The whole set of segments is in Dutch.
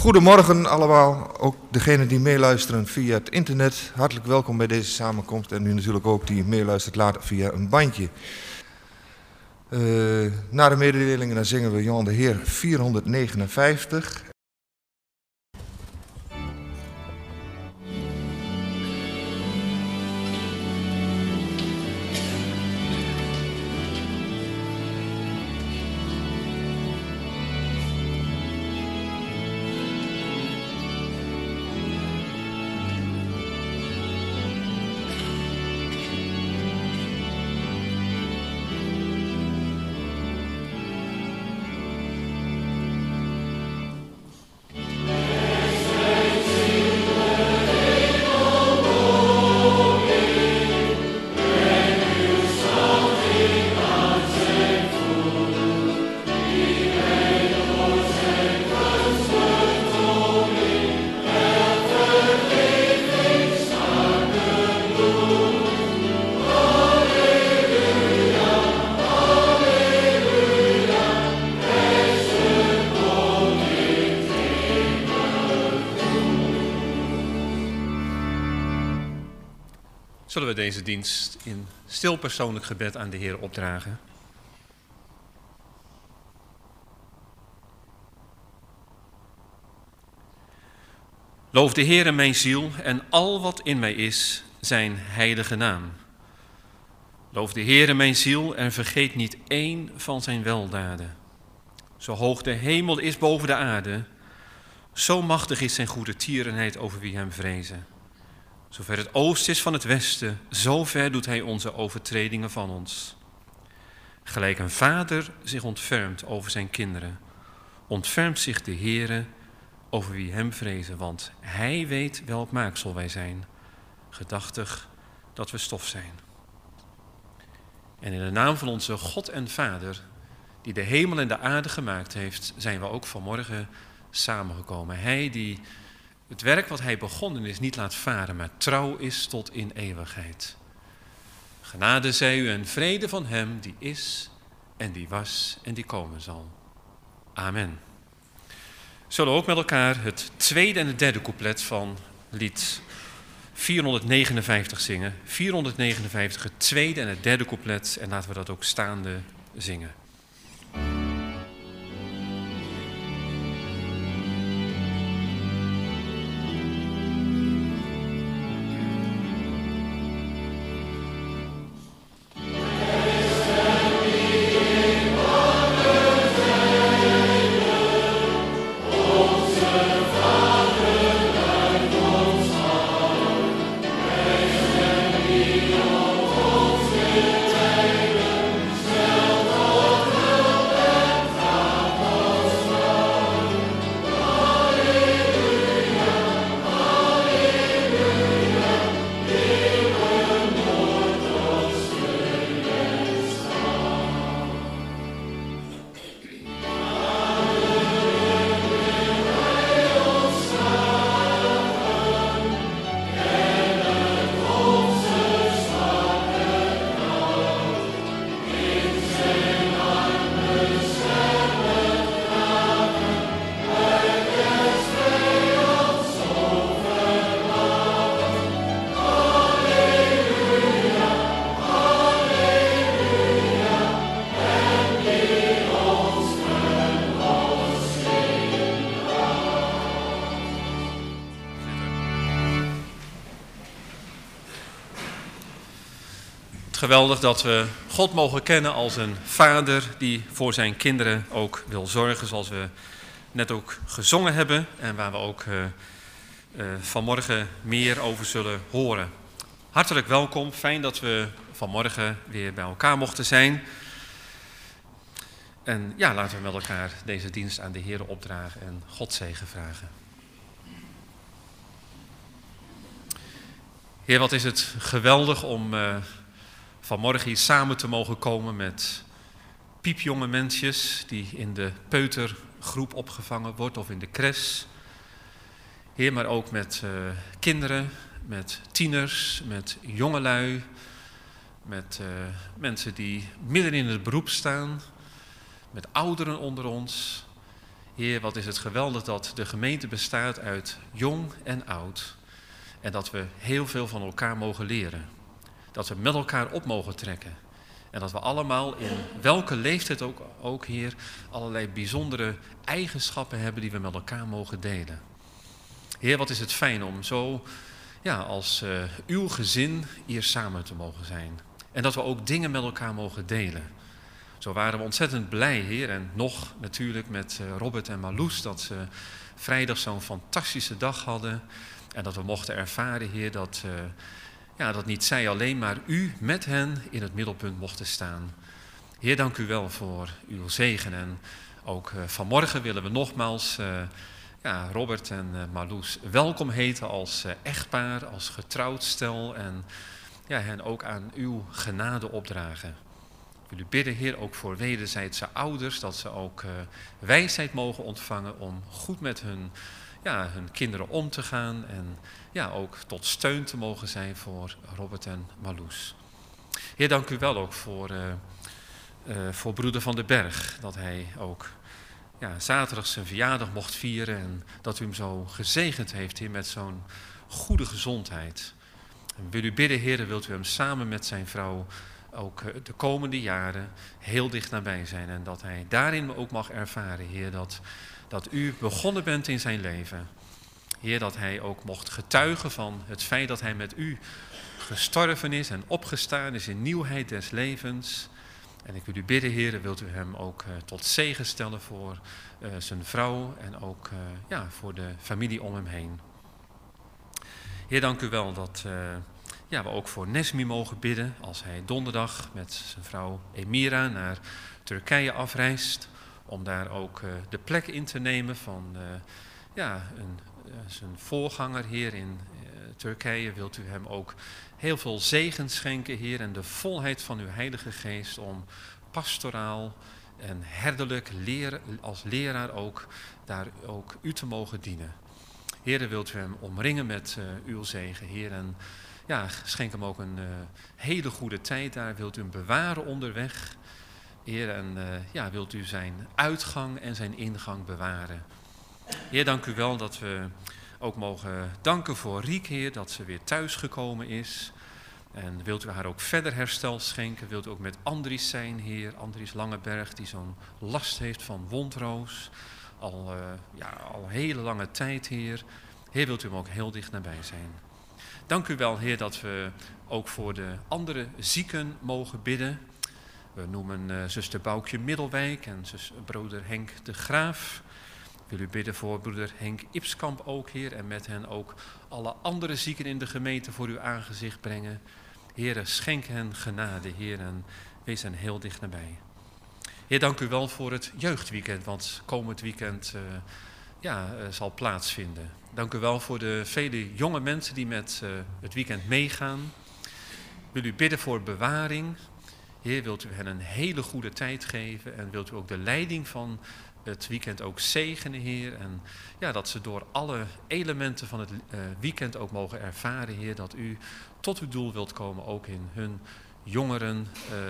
Goedemorgen allemaal, ook degenen die meeluisteren via het internet. Hartelijk welkom bij deze samenkomst en u natuurlijk ook die meeluistert later via een bandje. Na de mededelingen dan zingen we Johan de Heer 459. Zullen we deze dienst in stil persoonlijk gebed aan de Heer opdragen? Loof de Heere mijn ziel en al wat in mij is, zijn heilige naam. Loof de Heere mijn ziel en vergeet niet één van zijn weldaden. Zo hoog de hemel is boven de aarde, zo machtig is zijn goede tierenheid over wie hem vrezen. Zover het oosten is van het westen, zo ver doet hij onze overtredingen van ons. Gelijk een vader zich ontfermt over zijn kinderen, ontfermt zich de Heere over wie hem vrezen, want hij weet welk maaksel wij zijn, gedachtig dat we stof zijn. En in de naam van onze God en Vader, die de hemel en de aarde gemaakt heeft, zijn we ook vanmorgen samengekomen. Hij die het werk wat hij begonnen is niet laat varen, maar trouw is tot in eeuwigheid. Genade zij u en vrede van hem die is en die was en die komen zal. Amen. Zullen we ook met elkaar het tweede en het derde couplet van lied 459 zingen. 459, het tweede en het derde couplet, en laten we dat ook staande zingen. Geweldig dat we God mogen kennen als een vader die voor zijn kinderen ook wil zorgen, zoals we net ook gezongen hebben en waar we ook vanmorgen meer over zullen horen. Hartelijk welkom, fijn dat we vanmorgen weer bij elkaar mochten zijn. En ja, laten we met elkaar deze dienst aan de Heer opdragen en God zegen vragen. Heer, wat is het geweldig om vanmorgen hier samen te mogen komen met piepjonge mensjes die in de peutergroep opgevangen wordt of in de cres. Heer, maar ook met kinderen, met tieners, met jongelui, met mensen die midden in het beroep staan, met ouderen onder ons. Heer, wat is het geweldig dat de gemeente bestaat uit jong en oud. En dat we heel veel van elkaar mogen leren. Dat we met elkaar op mogen trekken. En dat we allemaal in welke leeftijd ook Heer, allerlei bijzondere eigenschappen hebben die we met elkaar mogen delen. Heer, wat is het fijn om zo als uw gezin hier samen te mogen zijn. En dat we ook dingen met elkaar mogen delen. Zo waren we ontzettend blij, Heer, en nog natuurlijk met Robert en Marloes, dat ze vrijdag zo'n fantastische dag hadden. En dat we mochten ervaren, Heer, dat niet zij alleen, maar u met hen in het middelpunt mochten staan. Heer, dank u wel voor uw zegen. En ook vanmorgen willen we nogmaals Robert en Marloes welkom heten als echtpaar, als getrouwd stel. En hen ook aan uw genade opdragen. Ik wil u bidden, Heer, ook voor wederzijdse ouders, dat ze ook wijsheid mogen ontvangen om goed met hun kinderen om te gaan. En ook tot steun te mogen zijn voor Robert en Marloes. Heer, dank u wel ook voor broeder Van den Berg, dat hij ook zaterdag zijn verjaardag mocht vieren. En dat u hem zo gezegend heeft, Heer, met zo'n goede gezondheid. En wil u bidden, Heer, wilt u hem samen met zijn vrouw ook de komende jaren heel dicht nabij zijn. En dat hij daarin ook mag ervaren, Heer, dat u begonnen bent in zijn leven. Heer, dat hij ook mocht getuigen van het feit dat hij met u gestorven is en opgestaan is in nieuwheid des levens. En ik wil u bidden, Heer, wilt u hem ook tot zegen stellen voor zijn vrouw en ook voor de familie om hem heen. Heer, dank u wel dat we ook voor Nesmi mogen bidden als hij donderdag met zijn vrouw Emira naar Turkije afreist. Om daar ook de plek in te nemen van zijn voorganger, Heer, in Turkije. Wilt u hem ook heel veel zegen schenken, Heer, en de volheid van uw Heilige Geest om pastoraal en herderlijk als leraar ook daar ook u te mogen dienen. Heer, wilt u hem omringen met uw zegen, Heer, en schenk hem ook een hele goede tijd daar. Wilt u hem bewaren onderweg, Heer, en wilt u zijn uitgang en zijn ingang bewaren. Heer, dank u wel dat we ook mogen danken voor Riek, Heer, dat ze weer thuis gekomen is. En wilt u haar ook verder herstel schenken? Wilt u ook met Andries zijn, Heer, Andries Langeberg, die zo'n last heeft van wondroos. Al hele lange tijd, Heer. Heer, wilt u hem ook heel dicht nabij zijn. Dank u wel, Heer, dat we ook voor de andere zieken mogen bidden. We noemen zuster Boukje Middelwijk en broeder Henk de Graaf. Ik wil u bidden voor broeder Henk Ipskamp ook, Heer, en met hen ook alle andere zieken in de gemeente voor uw aangezicht brengen. Heer, schenk hen genade, Heer, en wees hen heel dicht nabij. Heer, dank u wel voor het jeugdweekend, wat komend weekend zal plaatsvinden. Dank u wel voor de vele jonge mensen die met het weekend meegaan. Ik wil u bidden voor bewaring. Heer, wilt u hen een hele goede tijd geven en wilt u ook de leiding van het weekend ook zegenen, Heer. En dat ze door alle elementen van het weekend ook mogen ervaren, Heer, dat u tot uw doel wilt komen, ook in hun jongeren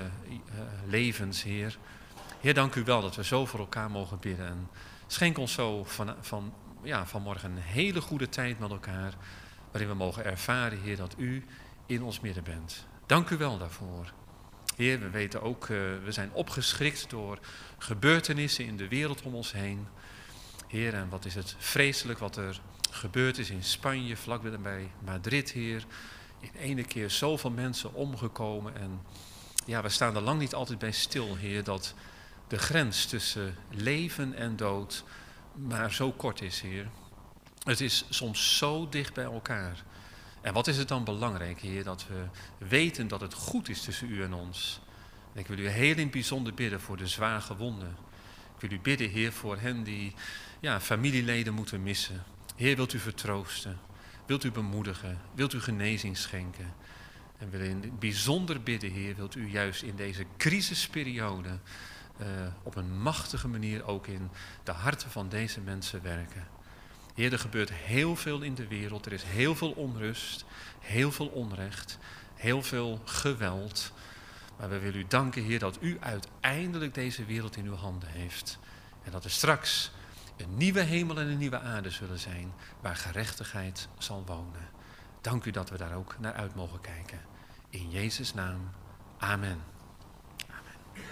levens, Heer. Heer, dank u wel dat we zo voor elkaar mogen bidden. En schenk ons zo vanmorgen een hele goede tijd met elkaar, waarin we mogen ervaren, Heer, dat u in ons midden bent. Dank u wel daarvoor. Heer, we weten ook, we zijn opgeschrikt door gebeurtenissen in de wereld om ons heen. Heer, en wat is het vreselijk wat er gebeurd is in Spanje, vlakbij Madrid, Heer. In ene keer zoveel mensen omgekomen. En we staan er lang niet altijd bij stil, Heer, dat de grens tussen leven en dood maar zo kort is, Heer. Het is soms zo dicht bij elkaar. En wat is het dan belangrijk, Heer, dat we weten dat het goed is tussen u en ons. En ik wil u heel in het bijzonder bidden voor de zwaar gewonden. Ik wil u bidden, Heer, voor hen die familieleden moeten missen. Heer, wilt u vertroosten, wilt u bemoedigen, wilt u genezing schenken. En we willen in het bijzonder bidden, Heer, wilt u juist in deze crisisperiode op een machtige manier ook in de harten van deze mensen werken. Heer, er gebeurt heel veel in de wereld. Er is heel veel onrust, heel veel onrecht, heel veel geweld. Maar we willen u danken, Heer, dat u uiteindelijk deze wereld in uw handen heeft. En dat er straks een nieuwe hemel en een nieuwe aarde zullen zijn, waar gerechtigheid zal wonen. Dank u dat we daar ook naar uit mogen kijken. In Jezus' naam, amen. Amen.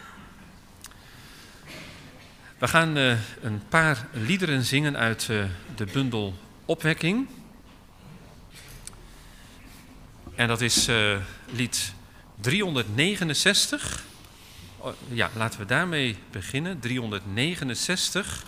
We gaan een paar liederen zingen uit de bundel Opwekking. En dat is lied 369. Ja, laten we daarmee beginnen. 369.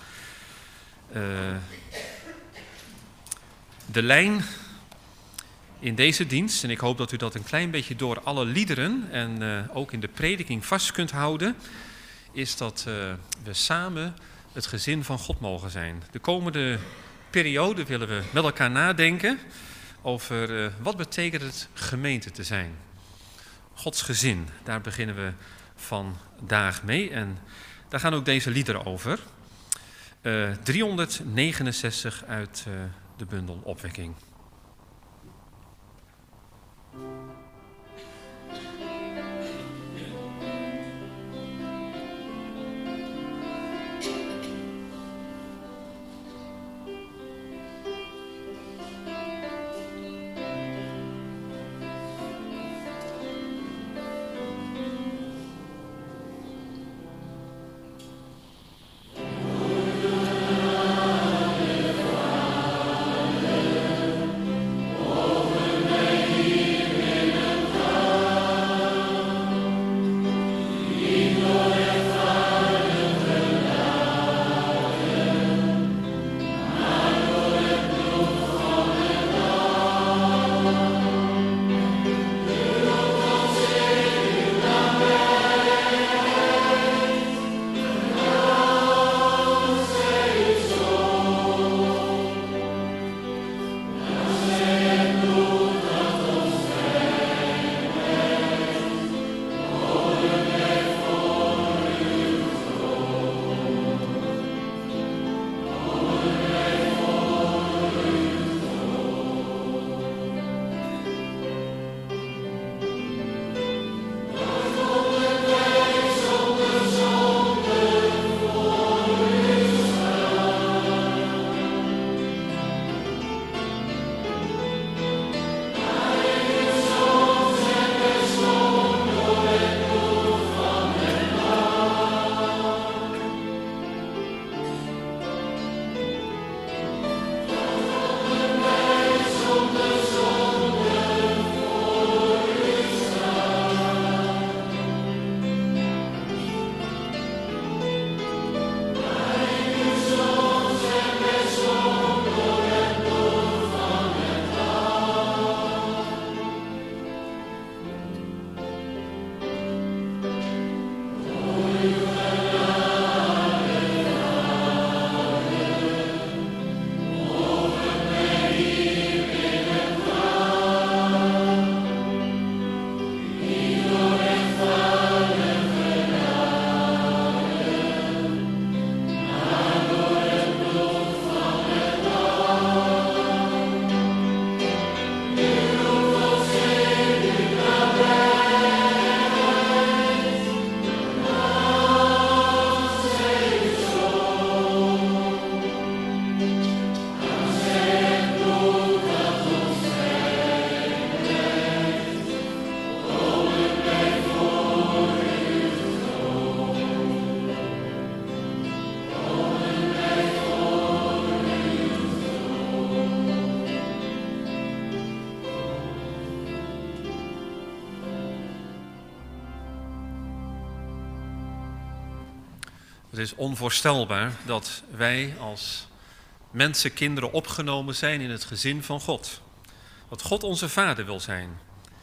De lijn in deze dienst, en ik hoop dat u dat een klein beetje door alle liederen en ook in de prediking vast kunt houden, is dat we samen het gezin van God mogen zijn. De komende periode willen we met elkaar nadenken over wat betekent het gemeente te zijn. Gods gezin, daar beginnen we vandaag mee en daar gaan ook deze liederen over. 369 uit de bundel Opwekking. Het is onvoorstelbaar dat wij als mensenkinderen opgenomen zijn in het gezin van God. Dat God onze Vader wil zijn.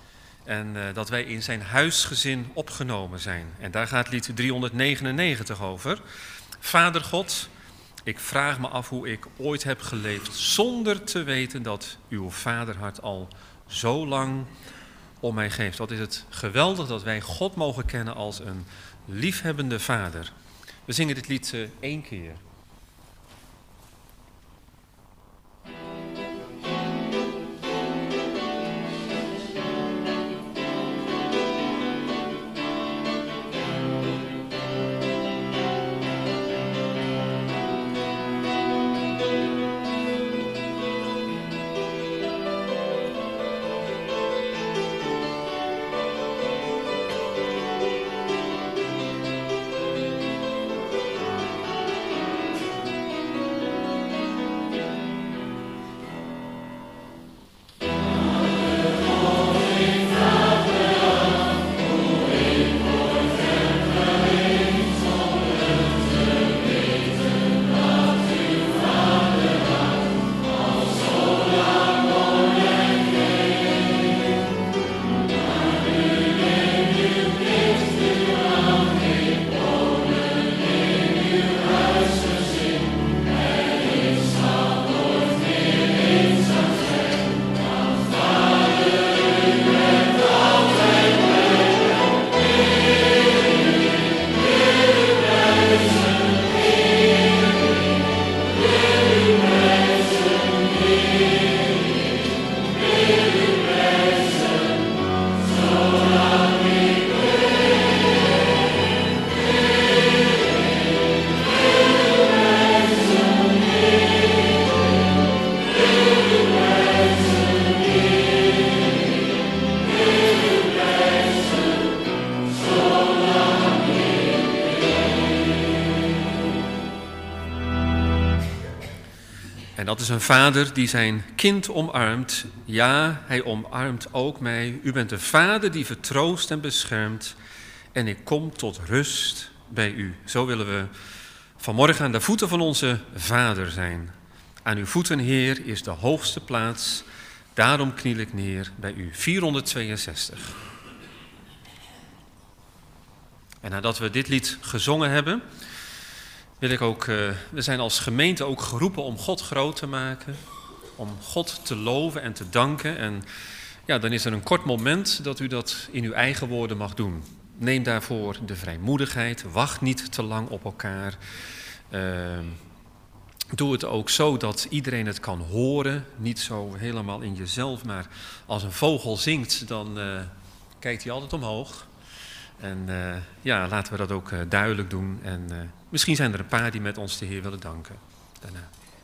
En dat wij in zijn huisgezin opgenomen zijn. En daar gaat lied 399 over. Vader God, ik vraag me af hoe ik ooit heb geleefd zonder te weten dat uw vaderhart al zo lang om mij geeft. Wat is het geweldig dat wij God mogen kennen als een liefhebbende vader. We zingen dit lied 1 keer. Dat is een vader die zijn kind omarmt. Ja, hij omarmt ook mij. U bent de vader die vertroost en beschermt. En ik kom tot rust bij u. Zo willen we vanmorgen aan de voeten van onze Vader zijn. Aan uw voeten, Heer, is de hoogste plaats. Daarom kniel ik neer bij u. 462. En nadat we dit lied gezongen hebben, wil ik ook, we zijn als gemeente ook geroepen om God groot te maken, om God te loven en te danken. En ja, dan is er een kort moment dat u dat in uw eigen woorden mag doen. Neem daarvoor de vrijmoedigheid, wacht niet te lang op elkaar. Doe het ook zo dat iedereen het kan horen, niet zo helemaal in jezelf, maar als een vogel zingt, dan kijkt hij altijd omhoog. En ja, laten we dat ook duidelijk doen. En misschien zijn er een paar die met ons de Heer willen danken daarna.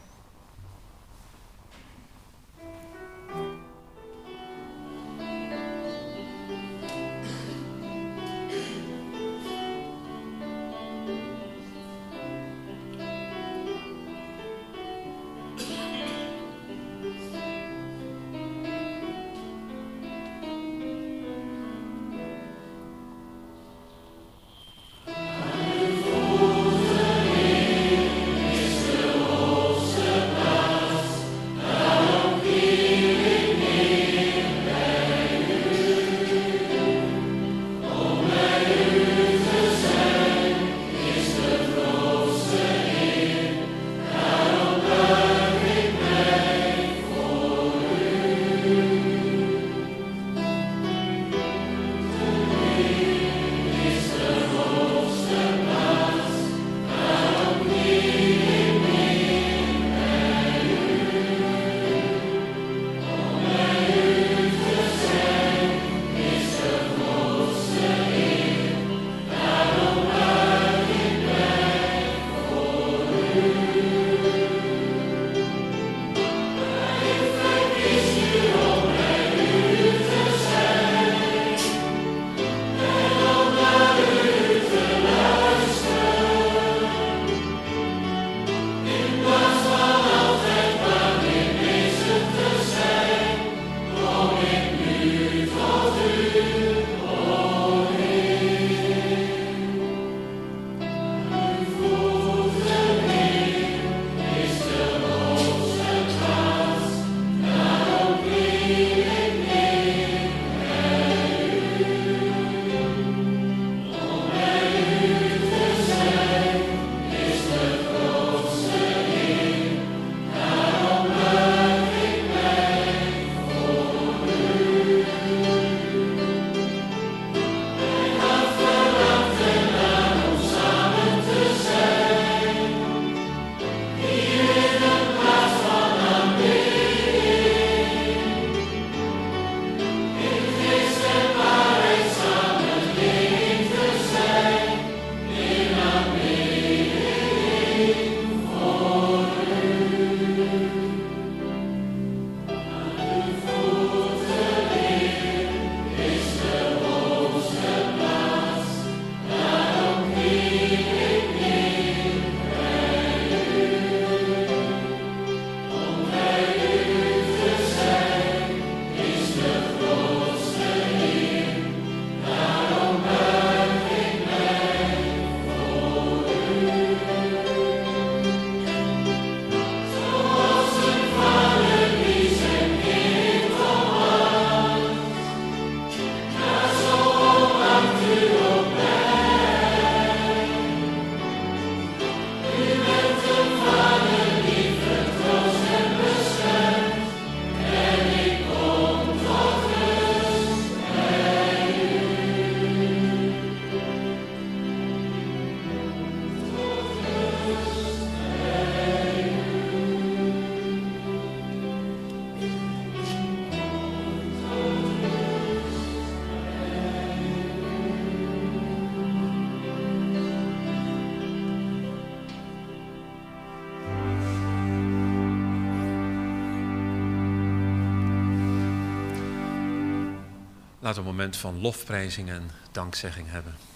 Laten we een moment van lofprijzing en dankzegging hebben.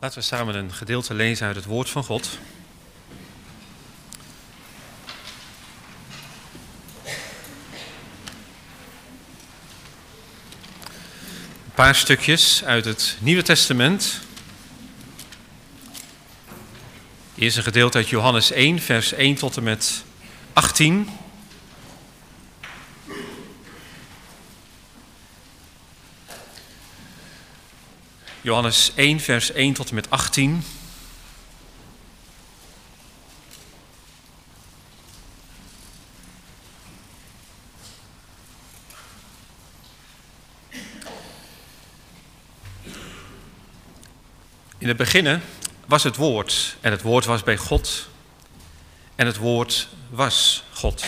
Laten we samen een gedeelte lezen uit het woord van God. Een paar stukjes uit het Nieuwe Testament. Eerst een gedeelte uit Johannes 1, vers 1 tot en met 18. Johannes 1, vers 1 tot en met 18. In het beginnen was het woord en het woord was bij God en het woord was God.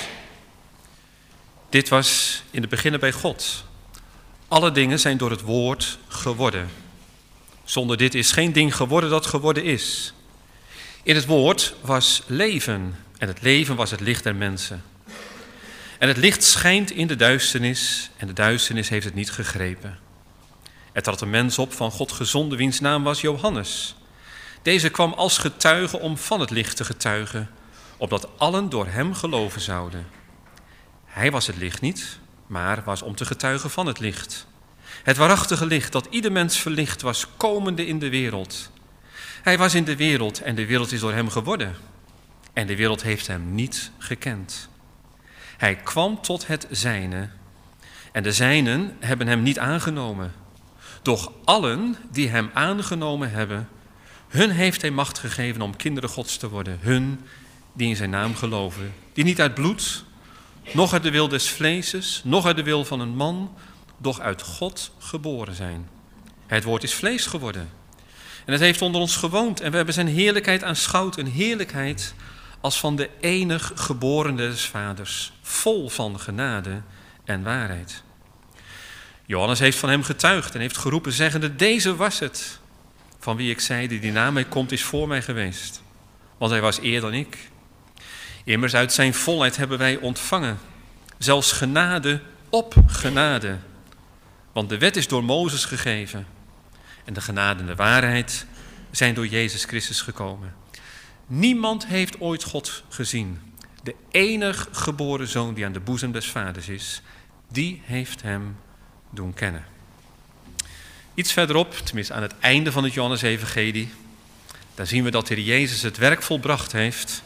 Dit was in het beginnen bij God. Alle dingen zijn door het woord geworden. Zonder dit is geen ding geworden dat geworden is. In het woord was leven en het leven was het licht der mensen. En het licht schijnt in de duisternis en de duisternis heeft het niet gegrepen. Er trad een mens op van God gezonden wiens naam was Johannes. Deze kwam als getuige om van het licht te getuigen, opdat allen door hem geloven zouden. Hij was het licht niet, maar was om te getuigen van het licht. Het waarachtige licht dat ieder mens verlicht was, komende in de wereld. Hij was in de wereld en de wereld is door hem geworden. En de wereld heeft hem niet gekend. Hij kwam tot het zijne en de zijnen hebben hem niet aangenomen. Doch allen die hem aangenomen hebben, hun heeft hij macht gegeven om kinderen Gods te worden. Hun die in zijn naam geloven. Die niet uit bloed, noch uit de wil des vleeses, noch uit de wil van een man, doch uit God geboren zijn. Het woord is vlees geworden. En het heeft onder ons gewoond en we hebben zijn heerlijkheid aanschouwd. Een heerlijkheid als van de enig geborene des vaders, vol van genade en waarheid. Johannes heeft van hem getuigd en heeft geroepen zeggende, deze was het, van wie ik zeide, die na mij komt is voor mij geweest. Want hij was eer dan ik. Immers uit zijn volheid hebben wij ontvangen, zelfs genade op genade. Want de wet is door Mozes gegeven en de genade en de waarheid zijn door Jezus Christus gekomen. Niemand heeft ooit God gezien. De enig geboren zoon die aan de boezem des vaders is, die heeft hem doen kennen. Iets verderop, tenminste aan het einde van het Johannes-evangelie, daar zien we dat de Heer Jezus het werk volbracht heeft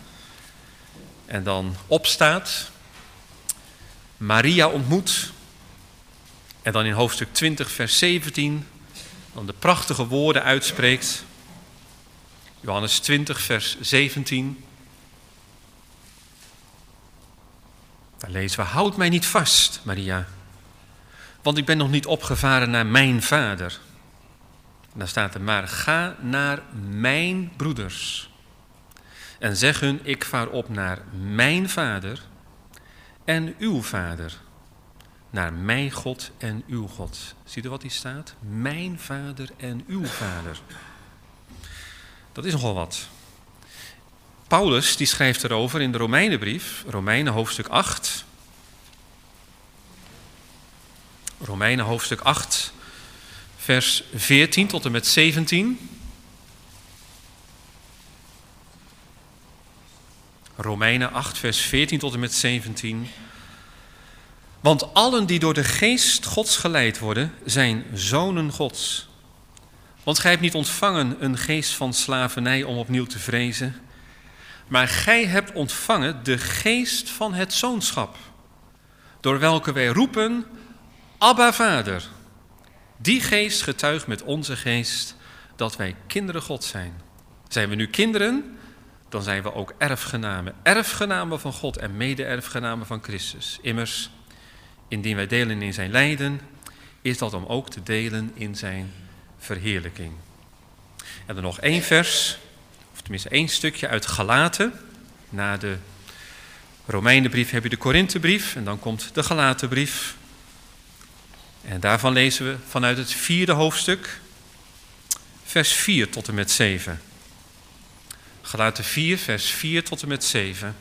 en dan opstaat, Maria ontmoet en dan in hoofdstuk 20, vers 17, dan de prachtige woorden uitspreekt. Johannes 20, vers 17. Daar lezen we, houd mij niet vast, Maria, want ik ben nog niet opgevaren naar mijn vader. En dan staat er maar, ga naar mijn broeders en zeg hun, ik vaar op naar mijn vader en uw vader, naar mijn God en uw God. Ziet u wat hier staat? Mijn vader en uw vader. Dat is nogal wat. Paulus die schrijft erover in de Romeinenbrief, Romeinen hoofdstuk 8. Romeinen hoofdstuk 8, vers 14 tot en met 17. Romeinen 8, vers 14 tot en met 17. Want allen die door de geest Gods geleid worden, zijn zonen Gods. Want gij hebt niet ontvangen een geest van slavernij om opnieuw te vrezen, maar gij hebt ontvangen de geest van het zoonschap, door welke wij roepen, Abba Vader. Die geest getuigt met onze geest dat wij kinderen God zijn. Zijn we nu kinderen, dan zijn we ook erfgenamen. Erfgenamen van God en mede-erfgenamen van Christus. Immers, indien wij delen in zijn lijden, is dat om ook te delen in zijn verheerlijking. En dan nog één vers, of tenminste één stukje uit Galaten. Na de Romeinenbrief heb je de Korinthebrief en dan komt de Galatenbrief. En daarvan lezen we vanuit het 4e hoofdstuk, vers 4 tot en met 7. Galaten 4, vers 4 tot en met 7.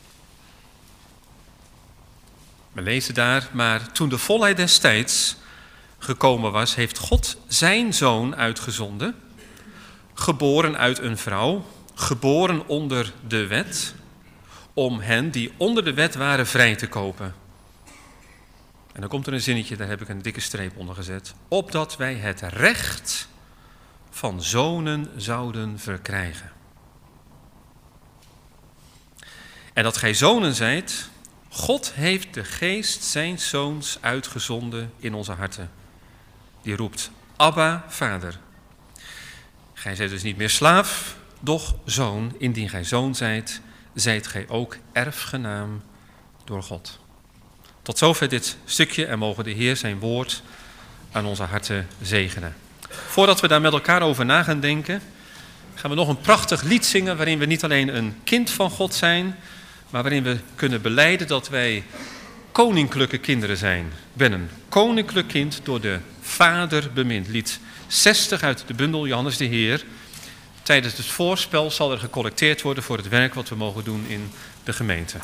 We lezen daar, maar toen de volheid des tijds gekomen was, heeft God zijn zoon uitgezonden, geboren uit een vrouw, geboren onder de wet, om hen die onder de wet waren vrij te kopen. En dan komt er een zinnetje, daar heb ik een dikke streep onder gezet. Opdat wij het recht van zonen zouden verkrijgen. En dat gij zonen zijt, God heeft de geest zijns zoons uitgezonden in onze harten. Die roept, Abba, Vader. Gij zijt dus niet meer slaaf, doch zoon. Indien gij zoon zijt, zijt gij ook erfgenaam door God. Tot zover dit stukje en mogen de Heer zijn woord aan onze harten zegenen. Voordat we daar met elkaar over na gaan denken, gaan we nog een prachtig lied zingen waarin we niet alleen een kind van God zijn, maar waarin we kunnen belijden dat wij koninklijke kinderen zijn. Ik ben een koninklijk kind door de Vader bemind. Lied 60 uit de bundel Johannes de Heer. Tijdens het voorspel zal er gecollecteerd worden voor het werk wat we mogen doen in de gemeente.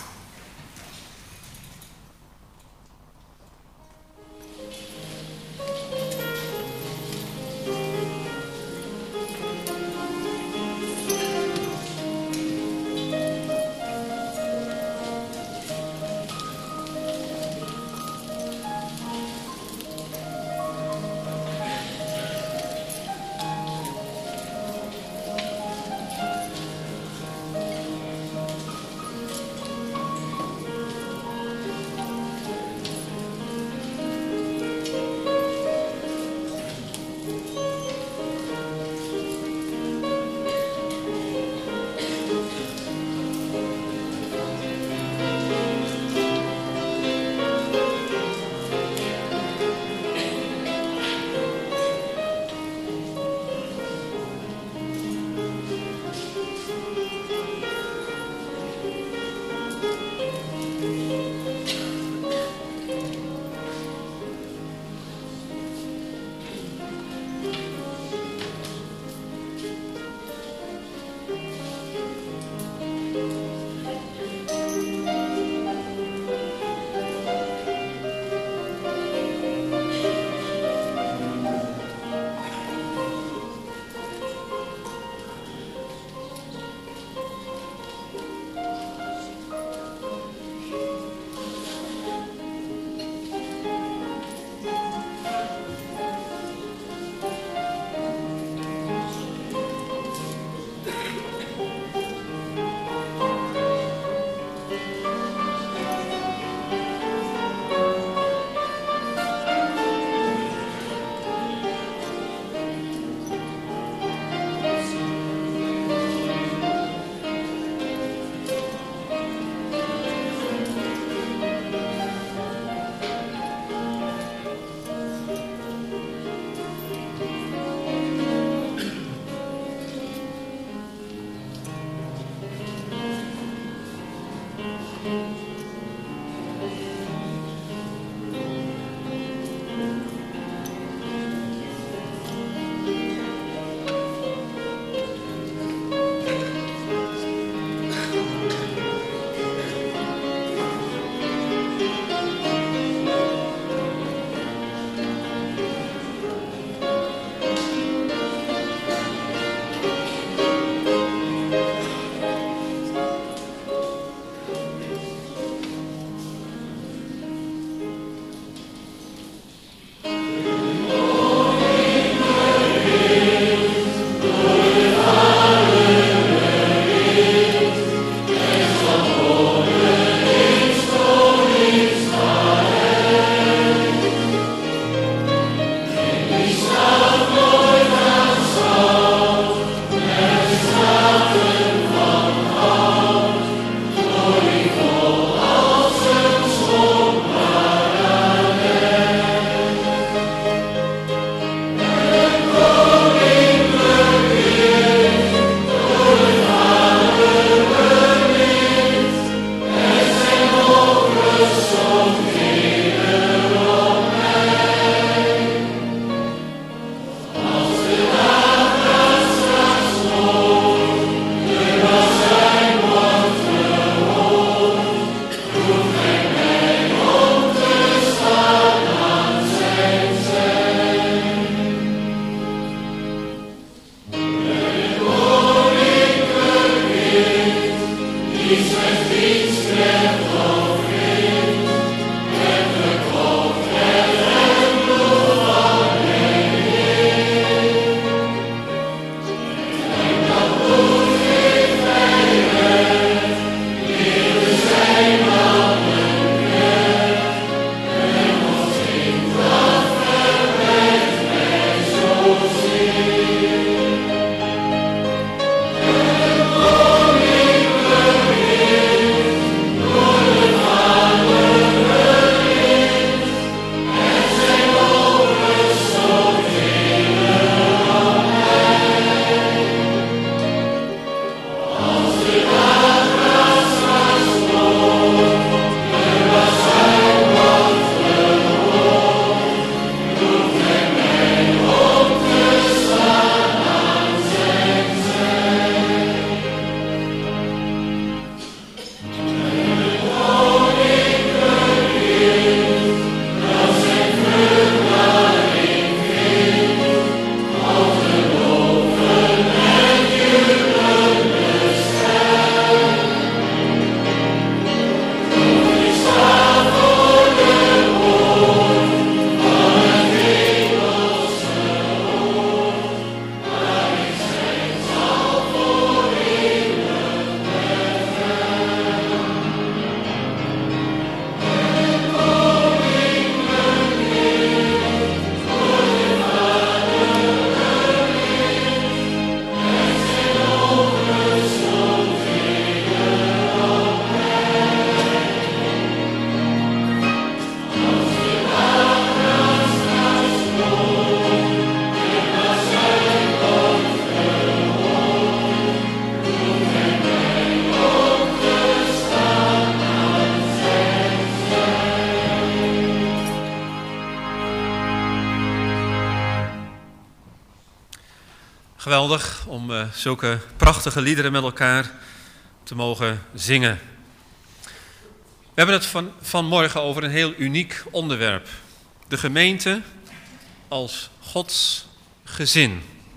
Geweldig om zulke prachtige liederen met elkaar te mogen zingen. We hebben het vanmorgen over een heel uniek onderwerp. De gemeente als Gods gezin.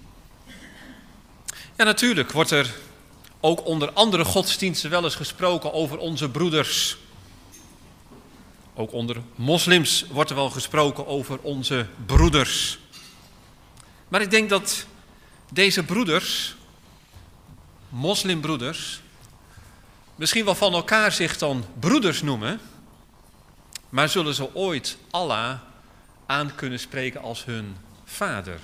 Ja, natuurlijk wordt er ook onder andere godsdiensten wel eens gesproken over onze broeders. Ook onder moslims wordt er wel gesproken over onze broeders. Maar ik denk dat deze broeders, moslimbroeders, misschien wel van elkaar zich dan broeders noemen, maar zullen ze ooit Allah aan kunnen spreken als hun vader?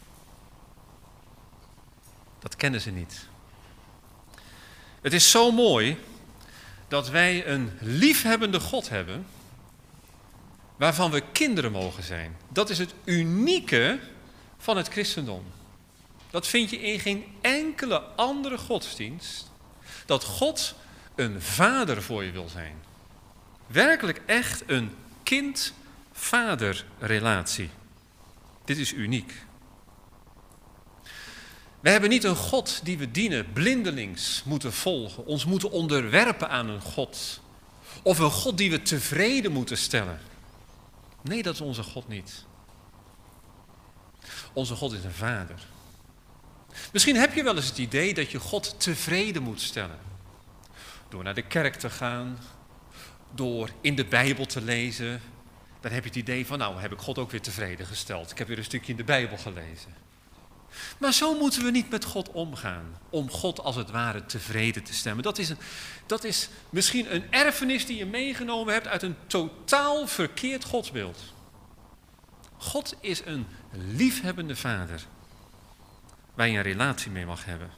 Dat kennen ze niet. Het is zo mooi dat wij een liefhebbende God hebben, waarvan we kinderen mogen zijn. Dat is het unieke van het christendom. Dat vind je in geen enkele andere godsdienst, dat God een vader voor je wil zijn. Werkelijk echt een kind-vader-relatie. Dit is uniek. We hebben niet een God die we dienen, blindelings moeten volgen, ons moeten onderwerpen aan een God. Of een God die we tevreden moeten stellen. Nee, dat is onze God niet. Onze God is een vader. Misschien heb je wel eens het idee dat je God tevreden moet stellen. Door naar de kerk te gaan, door in de Bijbel te lezen. Dan heb je het idee van, nou heb ik God ook weer tevreden gesteld. Ik heb weer een stukje in de Bijbel gelezen. Maar zo moeten we niet met God omgaan. Om God als het ware tevreden te stemmen. Dat is misschien een erfenis die je meegenomen hebt uit een totaal verkeerd godsbeeld. God is een liefhebbende vader. Waar je een relatie mee mag hebben.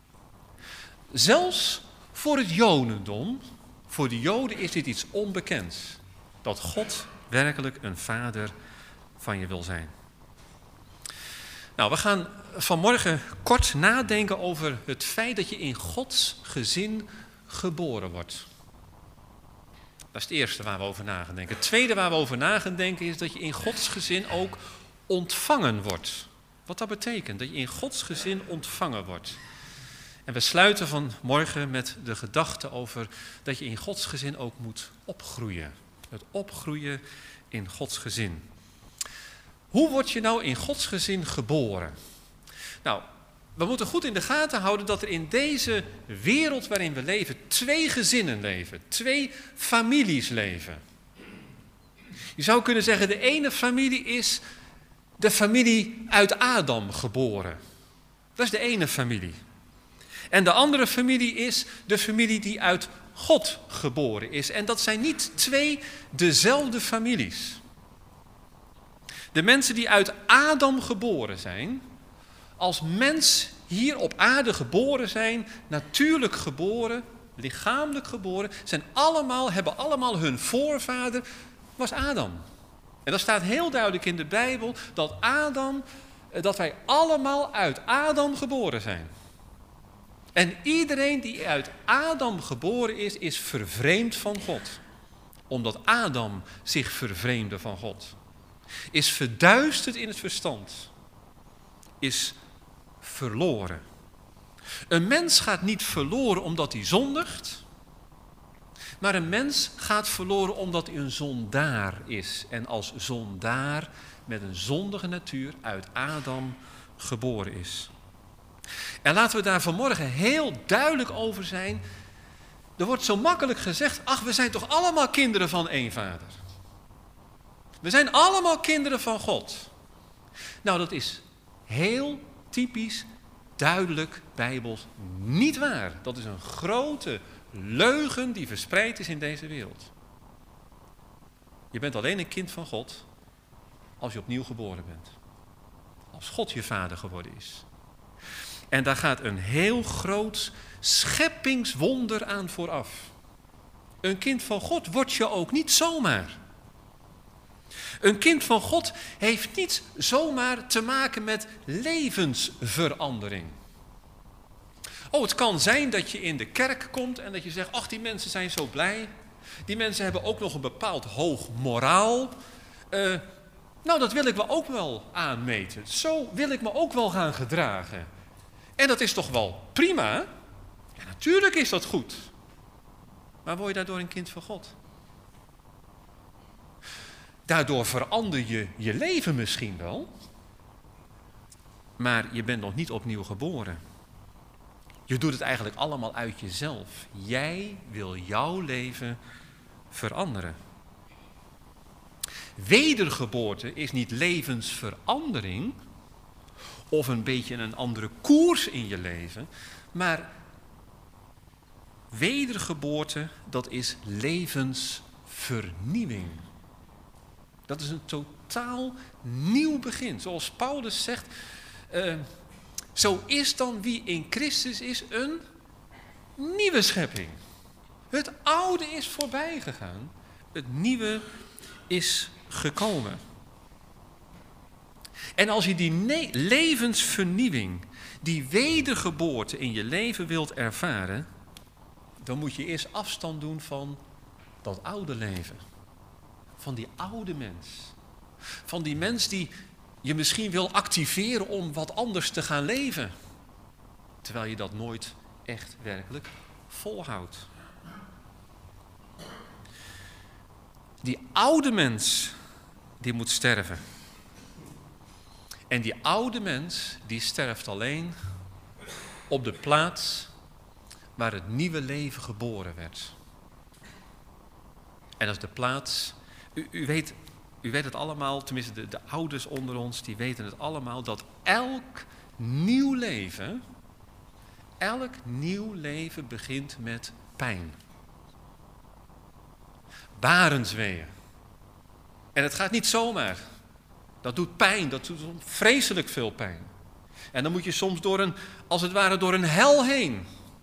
Zelfs voor het Jodendom, voor de Joden is dit iets onbekends. Dat God werkelijk een vader van je wil zijn. Nou, we gaan vanmorgen kort nadenken over het feit dat je in Gods gezin geboren wordt. Dat is het eerste waar we over na gaan denken. Het tweede waar we over na gaan denken is dat je in Gods gezin ook ontvangen wordt. Wat dat betekent, dat je in Gods gezin ontvangen wordt. En we sluiten vanmorgen met de gedachte over dat je in Gods gezin ook moet opgroeien. Het opgroeien in Gods gezin. Hoe word je nou in Gods gezin geboren? Nou, we moeten goed in de gaten houden dat er in deze wereld waarin we leven 2 gezinnen leven. 2 families leven. Je zou kunnen zeggen, de ene familie is de familie uit Adam geboren. Dat is de ene familie. En de andere familie is de familie die uit God geboren is. En dat zijn niet 2 dezelfde families. De mensen die uit Adam geboren zijn, als mens hier op aarde geboren zijn, natuurlijk geboren, lichamelijk geboren, hebben allemaal hun voorvader, was Adam. En dat staat heel duidelijk in de Bijbel dat wij allemaal uit Adam geboren zijn. En iedereen die uit Adam geboren is vervreemd van God. Omdat Adam zich vervreemde van God. Is verduisterd in het verstand. Is verloren. Een mens gaat niet verloren omdat hij zondigt. Maar een mens gaat verloren omdat hij een zondaar is. En als zondaar met een zondige natuur uit Adam geboren is. En laten we daar vanmorgen heel duidelijk over zijn. Er wordt zo makkelijk gezegd, ach, we zijn toch allemaal kinderen van één vader. We zijn allemaal kinderen van God. Nou, dat is heel typisch, duidelijk, bijbels niet waar. Dat is een grote leugen die verspreid is in deze wereld. Je bent alleen een kind van God als je opnieuw geboren bent. Als God je vader geworden is. En daar gaat een heel groot scheppingswonder aan vooraf. Een kind van God word je ook niet zomaar. Een kind van God heeft niet zomaar te maken met levensverandering. Oh, het kan zijn dat je in de kerk komt en dat je zegt, ach, die mensen zijn zo blij. Die mensen hebben ook nog een bepaald hoog moraal. Nou, dat wil ik wel ook wel aanmeten. Zo wil ik me ook wel gaan gedragen. En dat is toch wel prima? Ja, natuurlijk is dat goed. Maar word je daardoor een kind van God? Daardoor verander je je leven misschien wel. Maar je bent nog niet opnieuw geboren. Je doet het eigenlijk allemaal uit jezelf. Jij wil jouw leven veranderen. Wedergeboorte is niet levensverandering of een beetje een andere koers in je leven, maar wedergeboorte, dat is levensvernieuwing. Dat is een totaal nieuw begin. Zoals Paulus zegt, zo is dan wie in Christus is een nieuwe schepping. Het oude is voorbij gegaan, het nieuwe is gekomen. En als je die levensvernieuwing, die wedergeboorte in je leven wilt ervaren, dan moet je eerst afstand doen van dat oude leven. Van die oude mens. Van die mens die je misschien wil activeren om wat anders te gaan leven. Terwijl je dat nooit echt werkelijk volhoudt. Die oude mens, die moet sterven. En die oude mens, die sterft alleen op de plaats waar het nieuwe leven geboren werd. En dat is de plaats, u weet het allemaal, tenminste de ouders onder ons, die weten het allemaal, dat elk nieuw leven begint met pijn. Barensweeën. En het gaat niet zomaar. Dat doet pijn, dat doet vreselijk veel pijn. En dan moet je soms als het ware door een hel heen.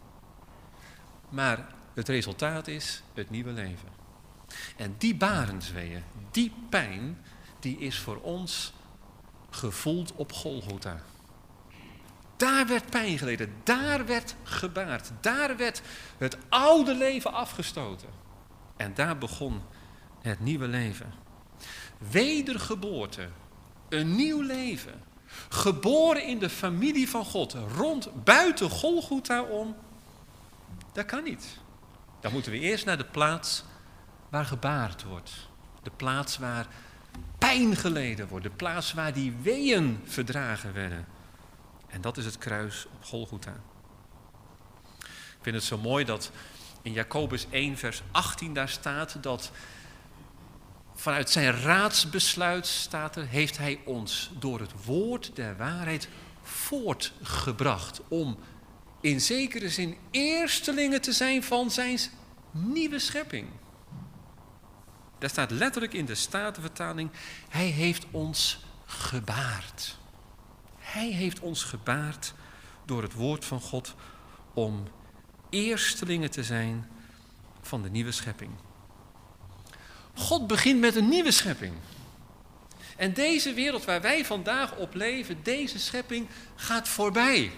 Maar het resultaat is het nieuwe leven. En die barensweeën, die pijn, die is voor ons gevoeld op Golgotha. Daar werd pijn geleden, daar werd gebaard, daar werd het oude leven afgestoten. En daar begon het nieuwe leven. Wedergeboorte, een nieuw leven, geboren in de familie van God, buiten Golgotha om, dat kan niet. Dan moeten we eerst naar de plaats waar gebaard wordt. De plaats waar pijn geleden wordt, de plaats waar die weeën verdragen werden. En dat is het kruis op Golgotha. Ik vind het zo mooi dat in Jacobus 1 vers 18 daar staat dat vanuit zijn raadsbesluit staat er, heeft hij ons door het woord der waarheid voortgebracht om in zekere zin eerstelingen te zijn van zijn nieuwe schepping. Daar staat letterlijk in de Statenvertaling, hij heeft ons gebaard. Hij heeft ons gebaard door het woord van God om eerstelingen te zijn van de nieuwe schepping. God begint met een nieuwe schepping. En deze wereld waar wij vandaag op leven, deze schepping gaat voorbij.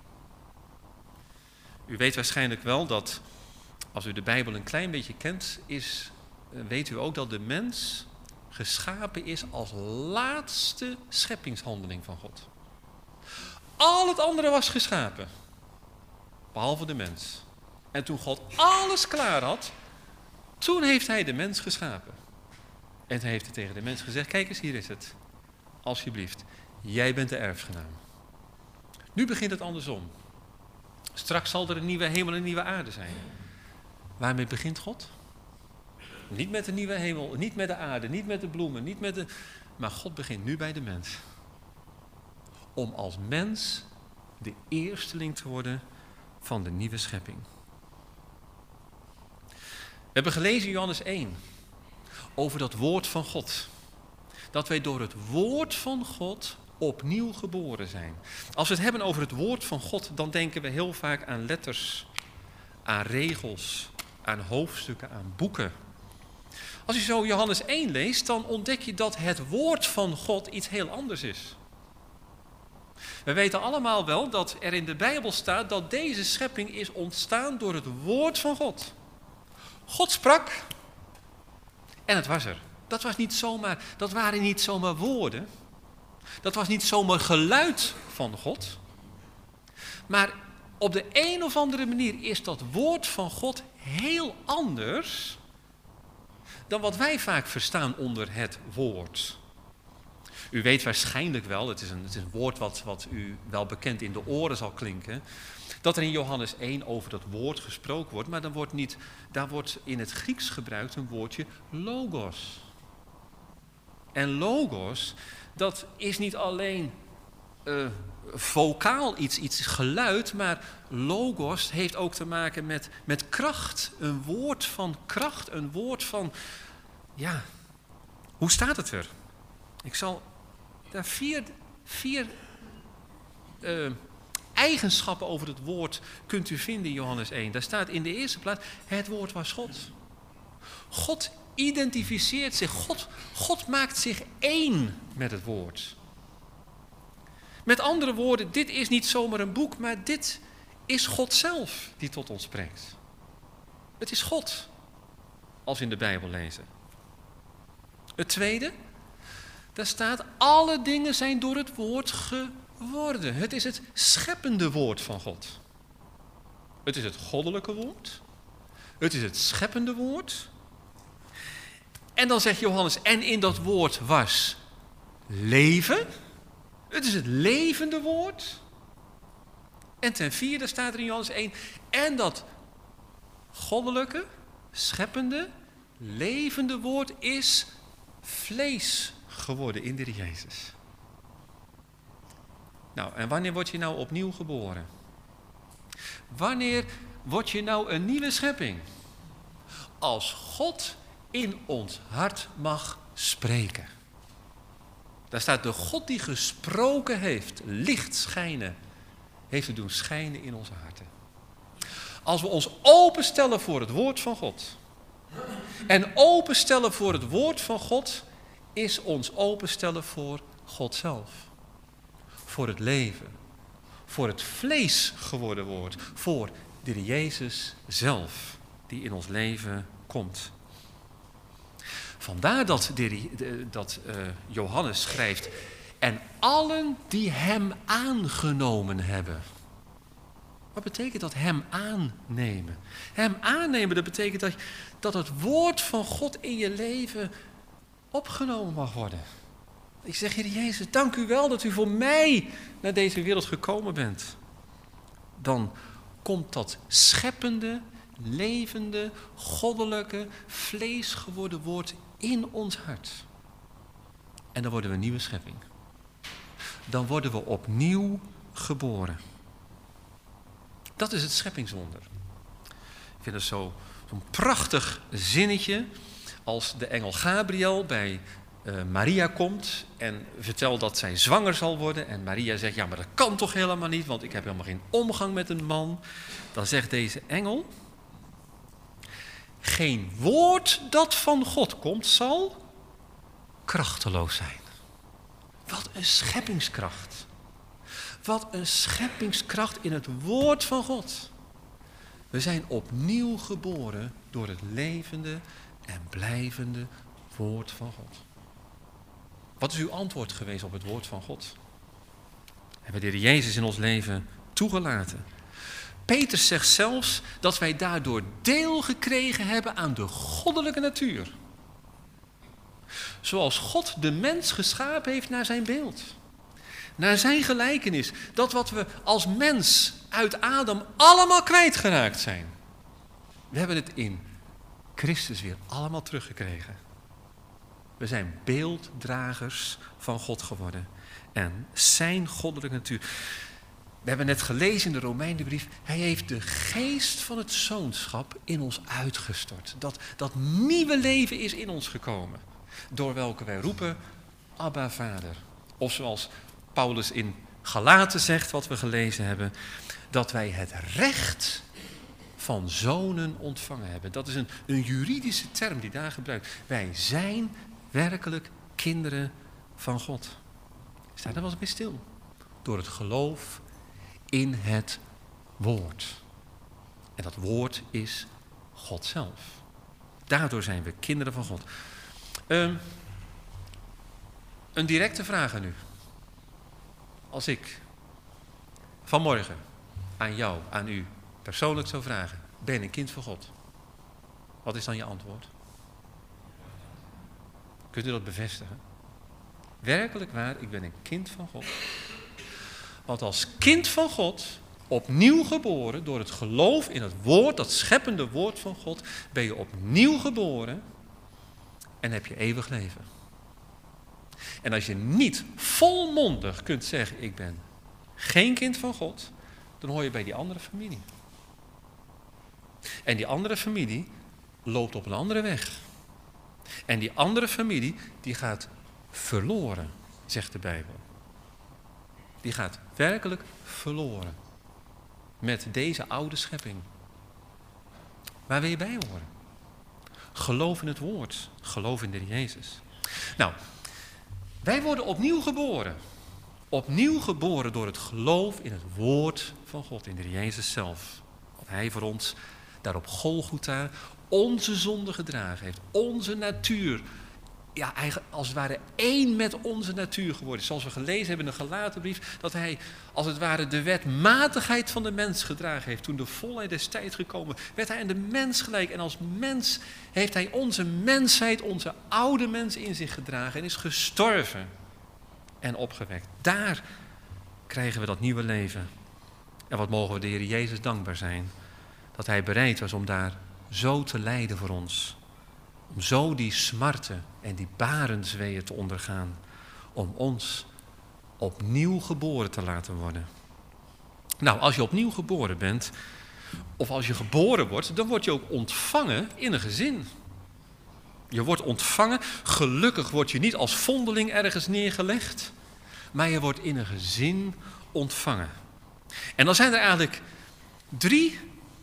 U weet waarschijnlijk wel dat, als u de Bijbel een klein beetje kent, weet u ook dat de mens geschapen is als laatste scheppingshandeling van God. Al het andere was geschapen, behalve de mens. En toen God alles klaar had, toen heeft hij de mens geschapen. En hij heeft tegen de mens gezegd, kijk eens, hier is het. Alsjeblieft, jij bent de erfgenaam. Nu begint het andersom. Straks zal er een nieuwe hemel en een nieuwe aarde zijn. Waarmee begint God? Niet met de nieuwe hemel, niet met de aarde, niet met de bloemen, maar God begint nu bij de mens. Om als mens de eersteling te worden van de nieuwe schepping. We hebben gelezen in Johannes 1 over dat woord van God. Dat wij door het woord van God opnieuw geboren zijn. Als we het hebben over het woord van God, dan denken we heel vaak aan letters, aan regels, aan hoofdstukken, aan boeken. Als je zo Johannes 1 leest, dan ontdek je dat het woord van God iets heel anders is. We weten allemaal wel dat er in de Bijbel staat dat deze schepping is ontstaan door het woord van God. God sprak en het was er. Dat waren niet zomaar woorden. Dat was niet zomaar geluid van God. Maar op de een of andere manier is dat woord van God heel anders dan wat wij vaak verstaan onder het woord. U weet waarschijnlijk wel, het is een woord wat u wel bekend in de oren zal klinken, dat er in Johannes 1 over dat woord gesproken wordt, maar daar wordt in het Grieks gebruikt een woordje logos. En logos, dat is niet alleen vocaal iets geluid, maar logos heeft ook te maken met kracht. Een woord van kracht, een woord van, ja, hoe staat het er? Ik zal daar vier eigenschappen over het woord kunt u vinden in Johannes 1. Daar staat in de eerste plaats, het woord was God. God identificeert zich, God maakt zich één met het woord. Met andere woorden, dit is niet zomaar een boek, maar dit is God zelf die tot ons spreekt. Het is God, als we in de Bijbel lezen. Het tweede, daar staat, alle dingen zijn door het woord geworden. Het is het scheppende woord van God. Het is het goddelijke woord. Het is het scheppende woord. En dan zegt Johannes, en in dat woord was leven. Het is het levende woord. En ten vierde staat er in Johannes 1, en dat goddelijke, scheppende, levende woord is vlees geworden in de Heer Jezus. Nou, en wanneer word je nou opnieuw geboren? Wanneer word je nou een nieuwe schepping? Als God in ons hart mag spreken. Daar staat, de God die gesproken heeft, licht schijnen, heeft het doen schijnen in onze harten. Als we ons openstellen voor het woord van God. En openstellen voor het woord van God is ons openstellen voor God zelf. Voor het leven. Voor het vlees geworden woord. Voor de Heer Jezus zelf die in ons leven komt. Vandaar dat Johannes schrijft, en allen die hem aangenomen hebben. Wat betekent dat, hem aannemen? Hem aannemen, dat betekent dat het woord van God in je leven opgenomen mag worden. Ik zeg, Heer Jezus, dank u wel dat u voor mij naar deze wereld gekomen bent. Dan komt dat scheppende, levende, goddelijke, vlees geworden woord in ons hart. En dan worden we een nieuwe schepping. Dan worden we opnieuw geboren. Dat is het scheppingswonder. Ik vind het zo'n prachtig zinnetje als de engel Gabriel bij Maria komt en vertelt dat zij zwanger zal worden. En Maria zegt, ja, maar dat kan toch helemaal niet, want ik heb helemaal geen omgang met een man. Dan zegt deze engel, geen woord dat van God komt zal krachteloos zijn. Wat een scheppingskracht. Wat een scheppingskracht in het woord van God. We zijn opnieuw geboren door het levende en blijvende woord van God. Wat is uw antwoord geweest op het woord van God? Hebben we de Heer Jezus in ons leven toegelaten? Petrus zegt zelfs dat wij daardoor deel gekregen hebben aan de goddelijke natuur. Zoals God de mens geschapen heeft naar zijn beeld. Naar zijn gelijkenis. Dat wat we als mens uit Adam allemaal kwijtgeraakt zijn. We hebben het in Christus weer allemaal teruggekregen. We zijn beelddragers van God geworden. En zijn goddelijke natuur. We hebben net gelezen in de Romeinenbrief. Hij heeft de geest van het zoonschap in ons uitgestort. Dat nieuwe leven is in ons gekomen. Door welke wij roepen, Abba Vader. Of zoals Paulus in Galaten zegt, wat we gelezen hebben. Dat wij het recht van zonen ontvangen hebben. Dat is een juridische term die daar gebruikt. Wij zijn werkelijk kinderen van God. Sta daar wel eens bij stil. Door het geloof in het woord. En dat woord is God zelf. Daardoor zijn we kinderen van God. Een directe vraag aan u. Als ik vanmorgen aan jou, aan u, persoonlijk zou vragen, ben je een kind van God? Wat is dan je antwoord? Kunt u dat bevestigen? Werkelijk waar, ik ben een kind van God. Want als kind van God, opnieuw geboren door het geloof in het woord, dat scheppende woord van God, ben je opnieuw geboren en heb je eeuwig leven. En als je niet volmondig kunt zeggen, ik ben geen kind van God, dan hoor je bij die andere familie. En die andere familie loopt op een andere weg. En die andere familie, die gaat verloren, zegt de Bijbel. Die gaat werkelijk verloren. Met deze oude schepping. Waar wil je bij horen? Geloof in het woord. Geloof in de Heer Jezus. Nou, wij worden opnieuw geboren. Opnieuw geboren door het geloof in het woord van God, in de Heer Jezus zelf. Dat Hij voor ons daar op Golgotha onze zonde gedragen heeft. Onze natuur. Ja, eigenlijk als het ware één met onze natuur geworden is. Zoals we gelezen hebben in de Galatenbrief, dat Hij als het ware de wetmatigheid van de mens gedragen heeft. Toen de volheid des tijds gekomen, werd Hij aan de mens gelijk. En als mens heeft Hij onze mensheid, onze oude mens in zich gedragen en is gestorven en opgewekt. Daar krijgen we dat nieuwe leven. En wat mogen we de Heer Jezus dankbaar zijn, dat Hij bereid was om daar zo te lijden voor ons. Om zo die smarten en die barensweeën te ondergaan. Om ons opnieuw geboren te laten worden. Nou, als je opnieuw geboren bent, of als je geboren wordt, dan word je ook ontvangen in een gezin. Je wordt ontvangen, gelukkig word je niet als vondeling ergens neergelegd, maar je wordt in een gezin ontvangen. En dan zijn er eigenlijk 3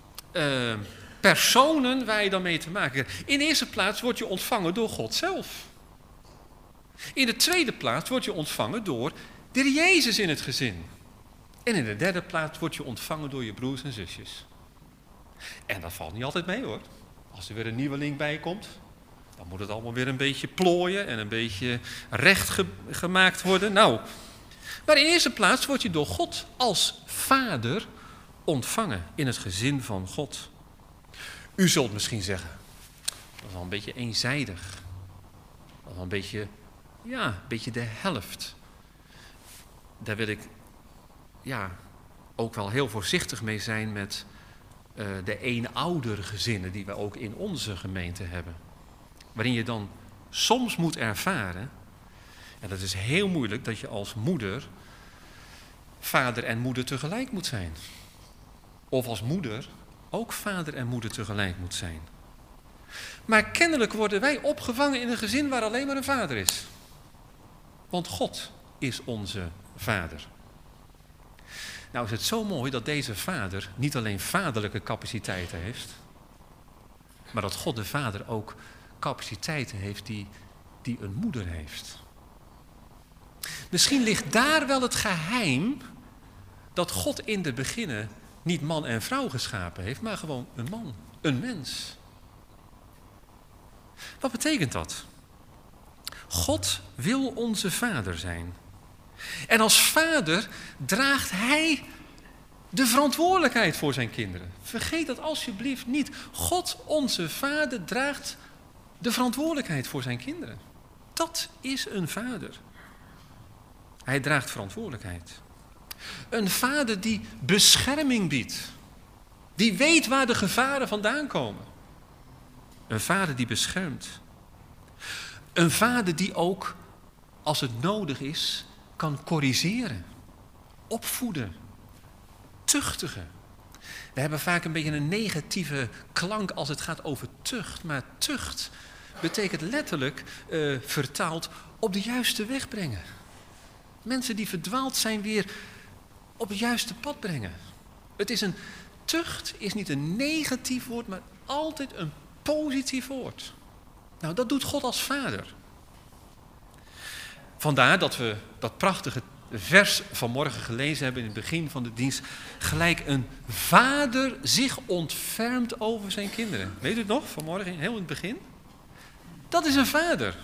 personen waar je dan mee te maken hebt. In de eerste plaats word je ontvangen door God zelf. In de tweede plaats word je ontvangen door de Heer Jezus in het gezin. En in de derde plaats word je ontvangen door je broers en zusjes. En dat valt niet altijd mee hoor. Als er weer een nieuweling bij komt, dan moet het allemaal weer een beetje plooien en een beetje recht gemaakt worden. Nou, maar in de eerste plaats word je door God als vader ontvangen in het gezin van God. U zult misschien zeggen, dat is wel een beetje eenzijdig. Dat is wel een beetje de helft. Daar wil ik ook wel heel voorzichtig mee zijn met de eenoudergezinnen die we ook in onze gemeente hebben. Waarin je dan soms moet ervaren, en dat is heel moeilijk, dat je als moeder vader en moeder tegelijk moet zijn. Of als moeder ook vader en moeder tegelijk moet zijn. Maar kennelijk worden wij opgevangen in een gezin waar alleen maar een vader is. Want God is onze vader. Nou is het zo mooi dat deze vader niet alleen vaderlijke capaciteiten heeft, maar dat God de Vader ook capaciteiten heeft die een moeder heeft. Misschien ligt daar wel het geheim dat God in de beginnen niet man en vrouw geschapen heeft, maar gewoon een man, een mens. Wat betekent dat? God wil onze vader zijn. En als vader draagt hij de verantwoordelijkheid voor zijn kinderen. Vergeet dat alsjeblieft niet. God, onze vader, draagt de verantwoordelijkheid voor zijn kinderen. Dat is een vader. Hij draagt verantwoordelijkheid. Een vader die bescherming biedt. Die weet waar de gevaren vandaan komen. Een vader die beschermt. Een vader die ook, als het nodig is, kan corrigeren. Opvoeden. Tuchtigen. We hebben vaak een beetje een negatieve klank als het gaat over tucht. Maar tucht betekent letterlijk vertaald op de juiste weg brengen. Mensen die verdwaald zijn weer op het juiste pad brengen. Tucht is niet een negatief woord, maar altijd een positief woord. Nou, dat doet God als vader. Vandaar dat we dat prachtige vers vanmorgen gelezen hebben in het begin van de dienst. Gelijk een vader zich ontfermt over zijn kinderen. Weet u het nog, vanmorgen, heel in het begin? Dat is een vader.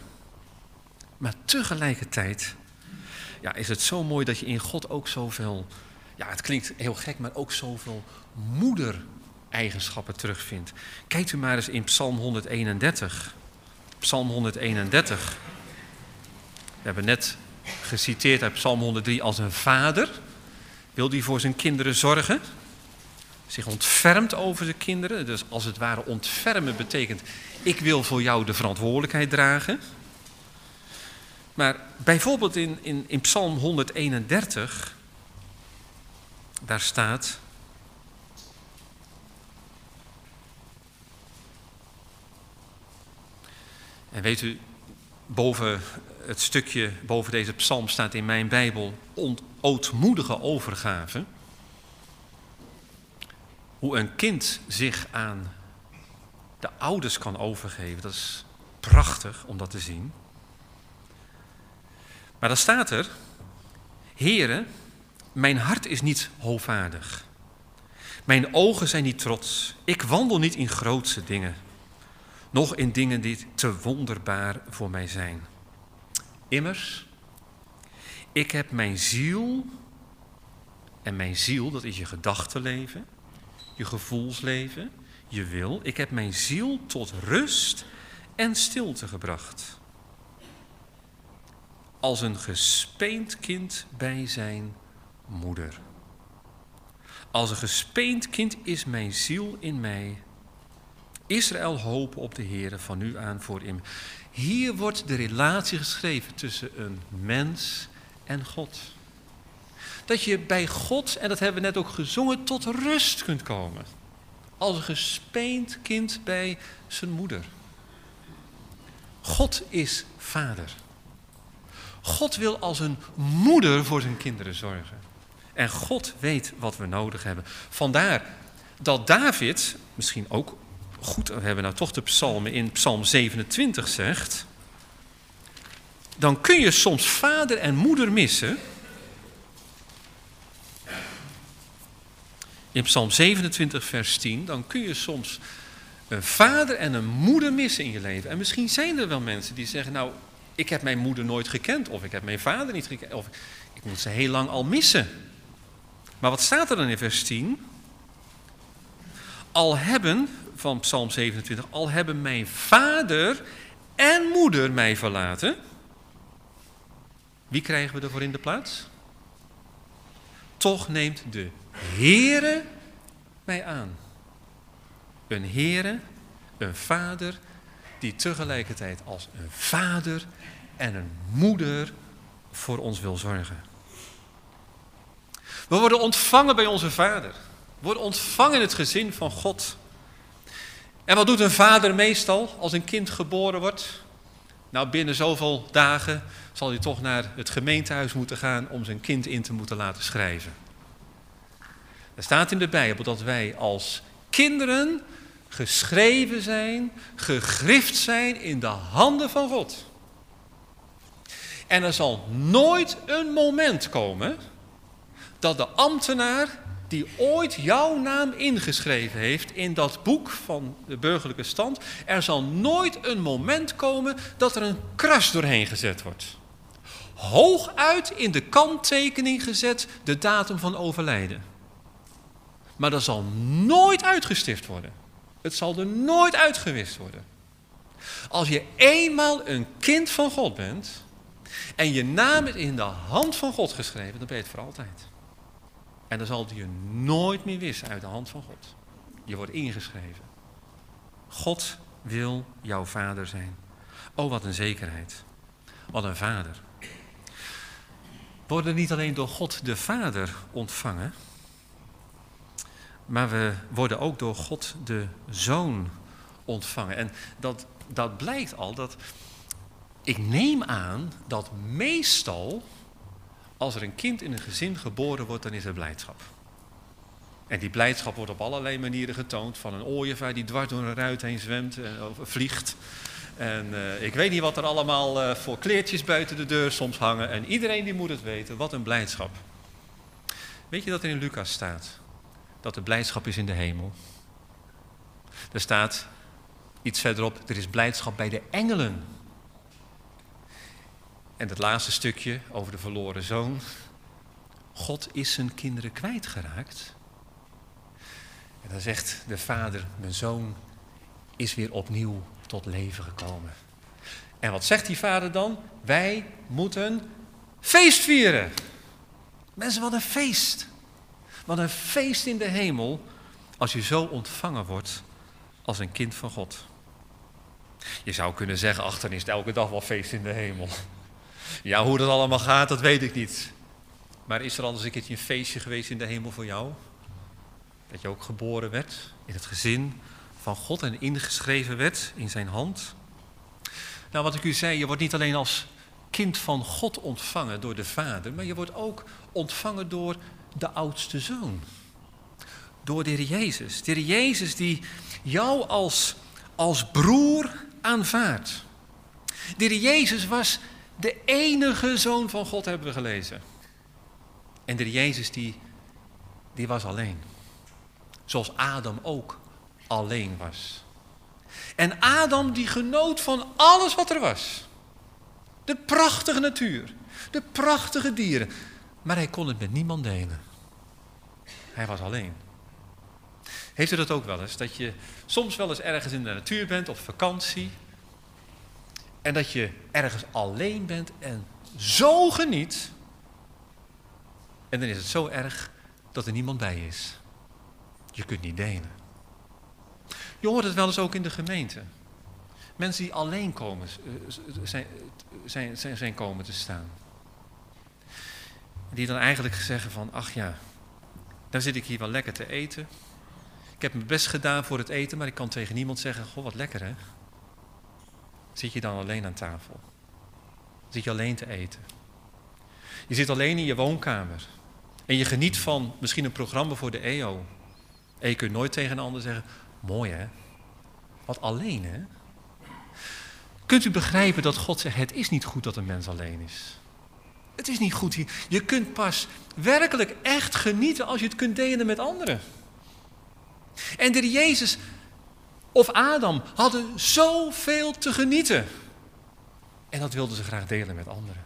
Maar tegelijkertijd is het zo mooi dat je in God ook zoveel ja, het klinkt heel gek, maar ook zoveel moedereigenschappen terugvindt. Kijkt u maar eens in Psalm 131. Psalm 131. We hebben net geciteerd uit Psalm 103 als een vader. Wil die voor zijn kinderen zorgen? Zich ontfermt over zijn kinderen. Dus als het ware ontfermen betekent, ik wil voor jou de verantwoordelijkheid dragen. Maar bijvoorbeeld in Psalm 131, daar staat: en weet u, boven het stukje, boven deze psalm staat in mijn Bijbel ootmoedige overgave. Hoe een kind zich aan de ouders kan overgeven, dat is prachtig om dat te zien. Maar dan staat er: Heere, mijn hart is niet hoogvaardig. Mijn ogen zijn niet trots. Ik wandel niet in grootse dingen. Nog in dingen die te wonderbaar voor mij zijn. Immers, ik heb mijn ziel, en mijn ziel, dat is je gedachtenleven, je gevoelsleven, je wil. Ik heb mijn ziel tot rust en stilte gebracht. Als een gespeend kind bij zijn moeder. Als een gespeend kind is mijn ziel in mij. Israël hopen op de Heere van nu aan voor hem. Hier wordt de relatie geschreven tussen een mens en God. Dat je bij God, en dat hebben we net ook gezongen, tot rust kunt komen. Als een gespeend kind bij zijn moeder. God is vader. God wil als een moeder voor zijn kinderen zorgen. En God weet wat we nodig hebben. Vandaar dat David, misschien ook goed, we hebben nou toch de psalmen, in Psalm 27 zegt: dan kun je soms vader en moeder missen. In Psalm 27 vers 10, dan kun je soms een vader en een moeder missen in je leven. En misschien zijn er wel mensen die zeggen: nou, ik heb mijn moeder nooit gekend, of ik heb mijn vader niet gekend, of ik moet ze heel lang al missen. Maar wat staat er dan in vers 10? Al hebben, van Psalm 27, al hebben mijn vader en moeder mij verlaten. Wie krijgen we ervoor in de plaats? Toch neemt de Heere mij aan. Een Heere, een vader, die tegelijkertijd als een vader en een moeder voor ons wil zorgen. We worden ontvangen bij onze vader. We worden ontvangen in het gezin van God. En wat doet een vader meestal als een kind geboren wordt? Nou, binnen zoveel dagen zal hij toch naar het gemeentehuis moeten gaan om zijn kind in te moeten laten schrijven. Er staat in de Bijbel dat wij als kinderen geschreven zijn, gegrift zijn in de handen van God. En er zal nooit een moment komen dat de ambtenaar die ooit jouw naam ingeschreven heeft in dat boek van de burgerlijke stand, er zal nooit een moment komen dat er een kras doorheen gezet wordt. Hooguit in de kanttekening gezet de datum van overlijden. Maar dat zal nooit uitgestift worden. Het zal er nooit uitgewist worden. Als je eenmaal een kind van God bent en je naam is in de hand van God geschreven, dan ben je het voor altijd. En dan zal die je nooit meer wissen uit de hand van God. Je wordt ingeschreven. God wil jouw vader zijn. Oh, wat een zekerheid. Wat een vader. We worden niet alleen door God de Vader ontvangen, maar we worden ook door God de Zoon ontvangen. En dat blijkt al dat, ik neem aan dat meestal, als er een kind in een gezin geboren wordt, dan is er blijdschap. En die blijdschap wordt op allerlei manieren getoond. Van een ooievaar die dwars door een ruit heen zwemt of vliegt. En ik weet niet wat er allemaal voor kleertjes buiten de deur soms hangen. En iedereen die moet het weten, wat een blijdschap. Weet je dat er in Lucas staat? Dat de blijdschap is in de hemel. Er staat iets verderop, er is blijdschap bij de engelen. En het laatste stukje over de verloren zoon. God is zijn kinderen kwijtgeraakt. En dan zegt de vader, mijn zoon is weer opnieuw tot leven gekomen. En wat zegt die vader dan? Wij moeten feest vieren. Mensen, wat een feest. Wat een feest in de hemel als je zo ontvangen wordt als een kind van God. Je zou kunnen zeggen, ach, dan is het elke dag wel feest in de hemel. Ja, hoe dat allemaal gaat, dat weet ik niet. Maar is er al eens een keertje een feestje geweest in de hemel voor jou? Dat je ook geboren werd in het gezin van God en ingeschreven werd in zijn hand? Nou, wat ik u zei, je wordt niet alleen als kind van God ontvangen door de Vader, maar je wordt ook ontvangen door de oudste zoon. Door de Heer Jezus. De Heer Jezus die jou als broer aanvaardt. De Heer Jezus was de enige zoon van God, hebben we gelezen. En de Heer Jezus die was alleen. Zoals Adam ook alleen was. En Adam die genoot van alles wat er was. De prachtige natuur, de prachtige dieren. Maar hij kon het met niemand delen. Hij was alleen. Heeft u dat ook wel eens? Dat je soms wel eens ergens in de natuur bent op vakantie. En dat je ergens alleen bent en zo geniet. En dan is het zo erg dat er niemand bij is. Je kunt niet delen. Je hoort het wel eens ook in de gemeente. Mensen die alleen zijn komen te staan. Die dan eigenlijk zeggen van, ach ja, dan zit ik hier wel lekker te eten. Ik heb mijn best gedaan voor het eten, maar ik kan tegen niemand zeggen, goh, wat lekker hè. Zit je dan alleen aan tafel? Zit je alleen te eten? Je zit alleen in je woonkamer. En je geniet van misschien een programma voor de EO. En je kunt nooit tegen een ander zeggen, mooi hè. Wat alleen hè. Kunt u begrijpen dat God zegt, het is niet goed dat een mens alleen is. Het is niet goed hier. Je kunt pas werkelijk echt genieten als je het kunt delen met anderen. En de Heer Jezus of Adam hadden zoveel te genieten. En dat wilden ze graag delen met anderen.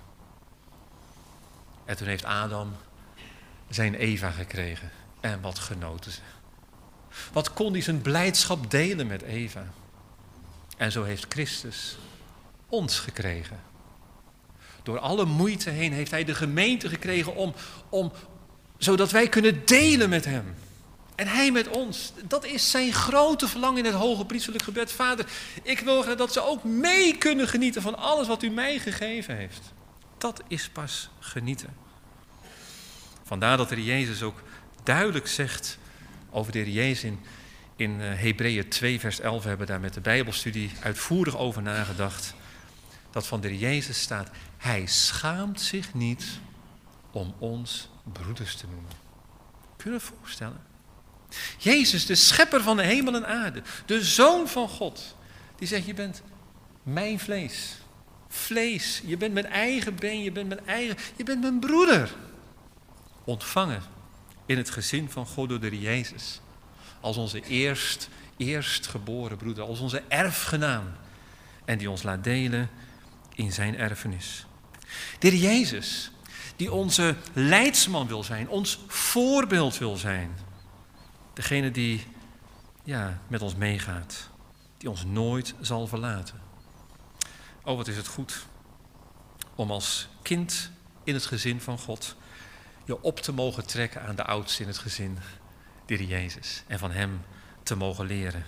En toen heeft Adam zijn Eva gekregen. En wat genoten ze. Wat kon hij zijn blijdschap delen met Eva. En zo heeft Christus ons gekregen. Door alle moeite heen heeft hij de gemeente gekregen zodat wij kunnen delen met hem. En hij met ons. Dat is zijn grote verlangen in het hoge priesterlijk gebed. Vader, ik wil graag dat ze ook mee kunnen genieten van alles wat u mij gegeven heeft. Dat is pas genieten. Vandaar dat de Heer Jezus ook duidelijk zegt over de Heer Jezus in Hebreeën 2 vers 11. We hebben daar met de Bijbelstudie uitvoerig over nagedacht. Dat van de Heer Jezus staat, hij schaamt zich niet om ons broeders te noemen. Kun je dat voorstellen? Jezus, de schepper van de hemel en aarde, de Zoon van God, die zegt, je bent mijn vlees. Vlees, je bent mijn eigen been, je bent mijn broeder. Ontvangen in het gezin van God door de Heer Jezus. Als onze eerstgeboren broeder, als onze erfgenaam. En die ons laat delen in zijn erfenis. De Heer Jezus, die onze leidsman wil zijn, ons voorbeeld wil zijn. Degene die met ons meegaat, die ons nooit zal verlaten. Oh, wat is het goed om als kind in het gezin van God je op te mogen trekken aan de oudste in het gezin, de Heer Jezus, en van hem te mogen leren.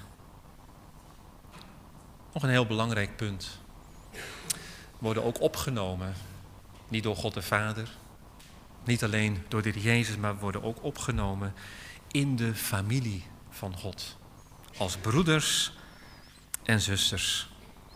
Nog een heel belangrijk punt. We worden ook opgenomen, niet door God de Vader, niet alleen door de Heer Jezus, maar we worden ook opgenomen in de familie van God. Als broeders en zusters.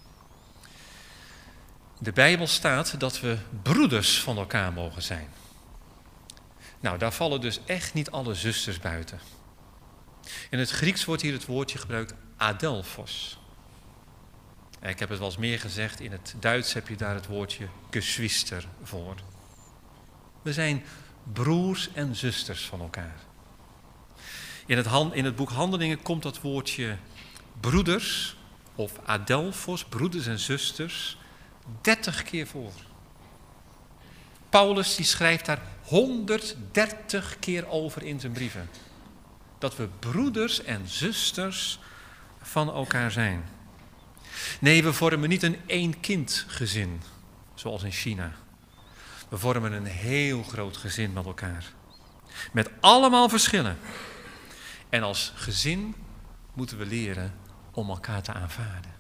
In de Bijbel staat dat we broeders van elkaar mogen zijn. Nou, daar vallen dus echt niet alle zusters buiten. In het Grieks wordt hier het woordje gebruikt adelphos. Ik heb het wel eens meer gezegd, in het Duits heb je daar het woordje geschwister voor. We zijn broers en zusters van elkaar. In het boek Handelingen komt dat woordje broeders of adelphos, broeders en zusters, 30 keer voor. Paulus die schrijft daar 130 keer over in zijn brieven. Dat we broeders en zusters van elkaar zijn. Nee, we vormen niet een één-kind-gezin, zoals in China. We vormen een heel groot gezin met elkaar. Met allemaal verschillen. En als gezin moeten we leren om elkaar te aanvaarden.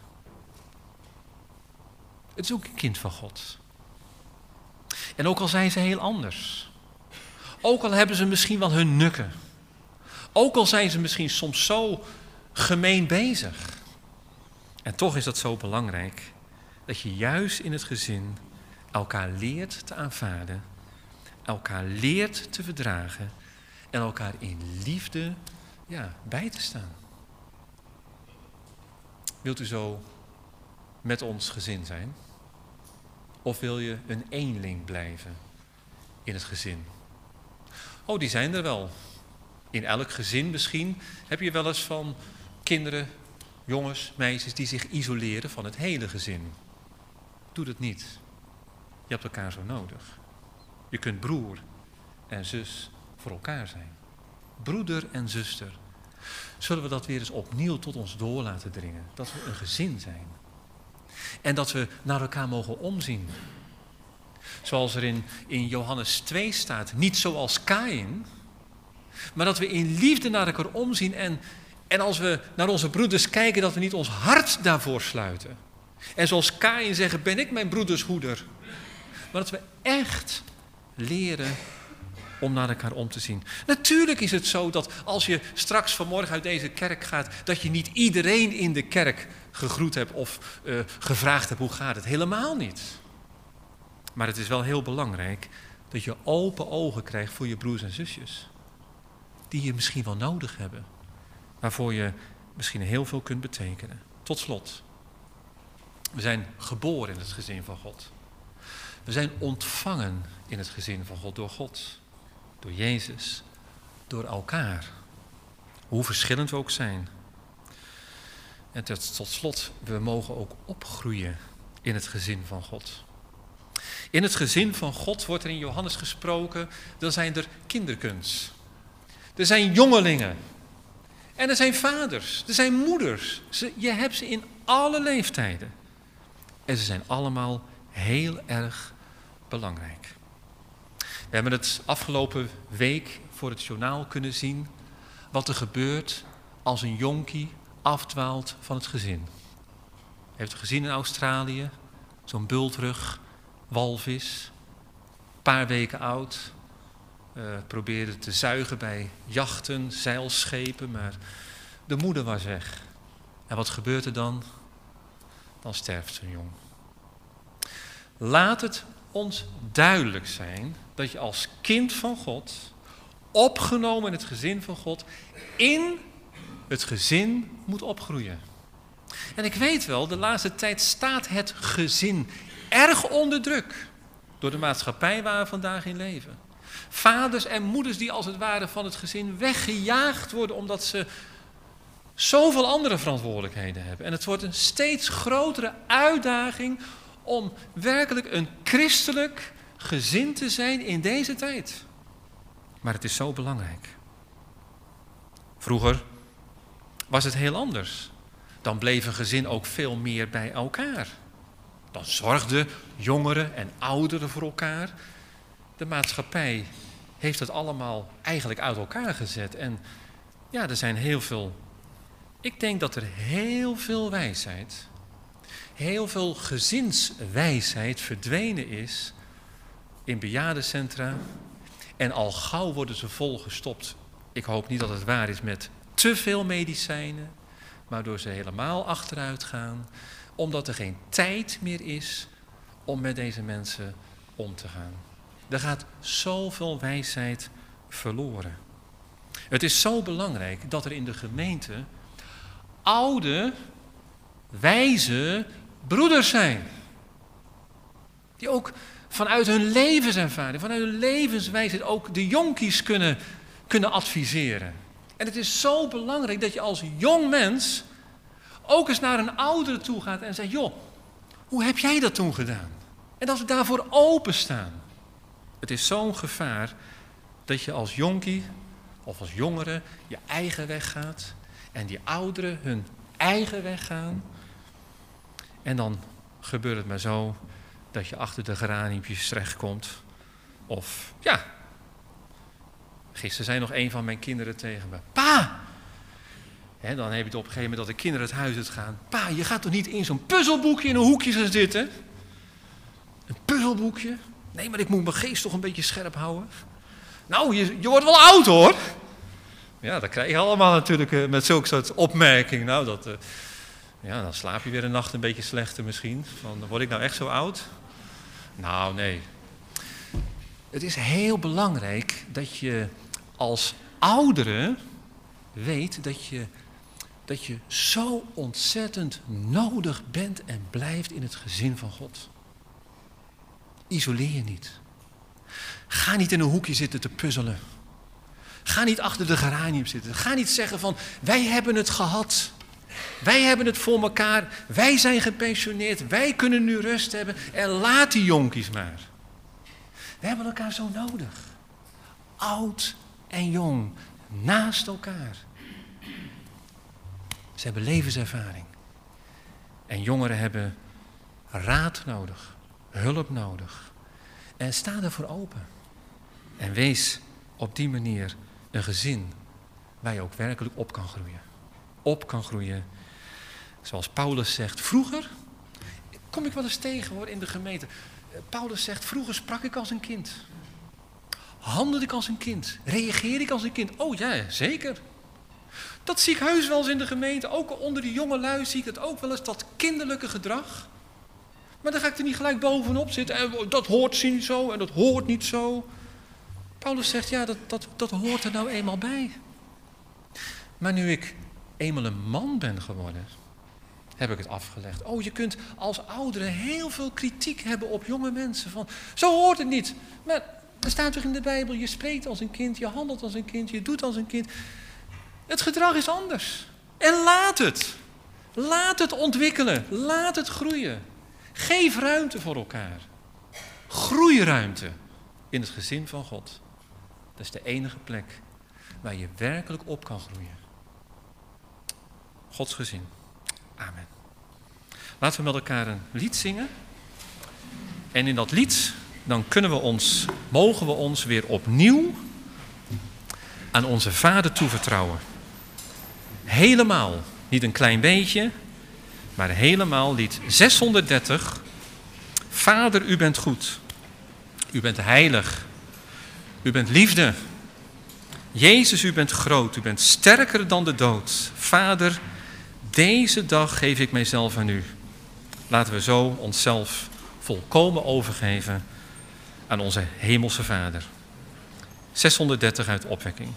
Het is ook een kind van God. En ook al zijn ze heel anders. Ook al hebben ze misschien wel hun nukken. Ook al zijn ze misschien soms zo gemeen bezig. En toch is dat zo belangrijk dat je juist in het gezin elkaar leert te aanvaarden, elkaar leert te verdragen en elkaar in liefde bij te staan. Wilt u zo met ons gezin zijn? Of wil je een eenling blijven in het gezin? Oh, die zijn er wel. In elk gezin misschien heb je wel eens van kinderen, jongens, meisjes die zich isoleren van het hele gezin. Doe dat niet. Je hebt elkaar zo nodig. Je kunt broer en zus voor elkaar zijn. Broeder en zuster. Zullen we dat weer eens opnieuw tot ons door laten dringen? Dat we een gezin zijn. En dat we naar elkaar mogen omzien. Zoals er in Johannes 2 staat. Niet zoals Kaïn. Maar dat we in liefde naar elkaar omzien. En als we naar onze broeders kijken, dat we niet ons hart daarvoor sluiten. En zoals Kaïn zeggen, ben ik mijn broeders hoeder. Maar dat we echt leren om naar elkaar om te zien. Natuurlijk is het zo dat als je straks vanmorgen uit deze kerk gaat, dat je niet iedereen in de kerk gegroet hebt of gevraagd hebt hoe gaat het. Helemaal niet. Maar het is wel heel belangrijk dat je open ogen krijgt voor je broers en zusjes. Die je misschien wel nodig hebben. Waarvoor je misschien heel veel kunt betekenen. Tot slot. We zijn geboren in het gezin van God. We zijn ontvangen in het gezin van God door God. Door Jezus. Door elkaar. Hoe verschillend we ook zijn. En tot slot, we mogen ook opgroeien in het gezin van God. In het gezin van God wordt er in Johannes gesproken, dan zijn er kinderkens. Er zijn jongelingen. En er zijn vaders. Er zijn moeders. Je hebt ze in alle leeftijden. En ze zijn allemaal heel erg belangrijk. We hebben het afgelopen week voor het journaal kunnen zien wat er gebeurt als een jonkie afdwaalt van het gezin. Je hebt het gezien in Australië, zo'n bultrug, walvis, een paar weken oud. Probeerde te zuigen bij jachten, zeilschepen, maar de moeder was weg. En wat gebeurt er dan? Dan sterft zo'n jong. Laat het ons duidelijk zijn dat je als kind van God, opgenomen in het gezin van God, in het gezin moet opgroeien. En ik weet wel, de laatste tijd staat het gezin erg onder druk door de maatschappij waar we vandaag in leven. Vaders en moeders die als het ware van het gezin weggejaagd worden omdat ze zoveel andere verantwoordelijkheden hebben. En het wordt een steeds grotere uitdaging om werkelijk een christelijk gezin te zijn in deze tijd. Maar het is zo belangrijk. Vroeger was het heel anders. Dan bleef een gezin ook veel meer bij elkaar. Dan zorgden jongeren en ouderen voor elkaar. De maatschappij heeft het allemaal eigenlijk uit elkaar gezet. En ja, er zijn heel veel. Ik denk dat er heel veel wijsheid, heel veel gezinswijsheid verdwenen is in bejaardencentra. En al gauw worden ze volgestopt. Ik hoop niet dat het waar is met te veel medicijnen, waardoor ze helemaal achteruit gaan, omdat er geen tijd meer is om met deze mensen om te gaan. Er gaat zoveel wijsheid verloren. Het is zo belangrijk dat er in de gemeente oude, wijze broeders zijn. Die ook vanuit hun levenservaring, vanuit hun levenswijsheid ook de jonkies kunnen adviseren. En het is zo belangrijk dat je als jong mens ook eens naar een oudere toe gaat en zegt, joh, hoe heb jij dat toen gedaan? En dat we daarvoor openstaan. Het is zo'n gevaar dat je als jonkie of als jongere je eigen weg gaat en die ouderen hun eigen weg gaan. En dan gebeurt het maar zo dat je achter de geraniumpjes terechtkomt. Of ja, gisteren zei nog een van mijn kinderen tegen me: Pa! He, dan heb je het op een gegeven moment dat de kinderen het huis uit gaan. Pa, je gaat toch niet in zo'n puzzelboekje in een hoekje gaan zitten? Een puzzelboekje? Nee, maar ik moet mijn geest toch een beetje scherp houden. Nou, je wordt wel oud hoor. Ja, dat krijg je allemaal natuurlijk met zulke soort opmerkingen. Nou, dan slaap je weer een nacht een beetje slechter misschien. Van, word ik nou echt zo oud? Nou, nee. Het is heel belangrijk dat je als oudere weet dat je zo ontzettend nodig bent en blijft in het gezin van God. Isoleer je niet. Ga niet in een hoekje zitten te puzzelen. Ga niet achter de geranium zitten. Ga niet zeggen van, wij hebben het gehad. Wij hebben het voor elkaar. Wij zijn gepensioneerd. Wij kunnen nu rust hebben. En laat die jonkies maar. We hebben elkaar zo nodig. Oud en jong. Naast elkaar. Ze hebben levenservaring. En jongeren hebben raad nodig. Hulp nodig. En sta ervoor open. En wees op die manier een gezin waar je ook werkelijk op kan groeien. Op kan groeien. Zoals Paulus zegt, vroeger kom ik wel eens tegen hoor in de gemeente. Paulus zegt, vroeger sprak ik als een kind. Handelde ik als een kind. Reageerde ik als een kind. Oh ja, zeker. Dat zie ik heus wel eens in de gemeente. Ook onder de jonge lui zie ik het ook wel eens, dat kinderlijke gedrag. Maar dan ga ik er niet gelijk bovenop zitten. En dat hoort niet zo en dat hoort niet zo. Paulus zegt, ja, dat hoort er nou eenmaal bij. Maar nu ik eenmaal een man ben geworden, heb ik het afgelegd. Oh, je kunt als oudere heel veel kritiek hebben op jonge mensen. Van, zo hoort het niet. Maar er staat toch in de Bijbel, je spreekt als een kind, je handelt als een kind, je doet als een kind. Het gedrag is anders. En laat het. Laat het ontwikkelen. Laat het groeien. Geef ruimte voor elkaar. Groeiruimte in het gezin van God. Dat is de enige plek waar je werkelijk op kan groeien. Gods gezin. Amen. Laten we met elkaar een lied zingen. En in dat lied, dan mogen we ons weer opnieuw aan onze Vader toevertrouwen. Helemaal, niet een klein beetje, maar helemaal lied 630. Vader, u bent goed. U bent heilig. U bent liefde. Jezus, u bent groot. U bent sterker dan de dood. Vader, deze dag geef ik mijzelf aan u. Laten we zo onszelf volkomen overgeven aan onze hemelse Vader. 630 uit Opwekking.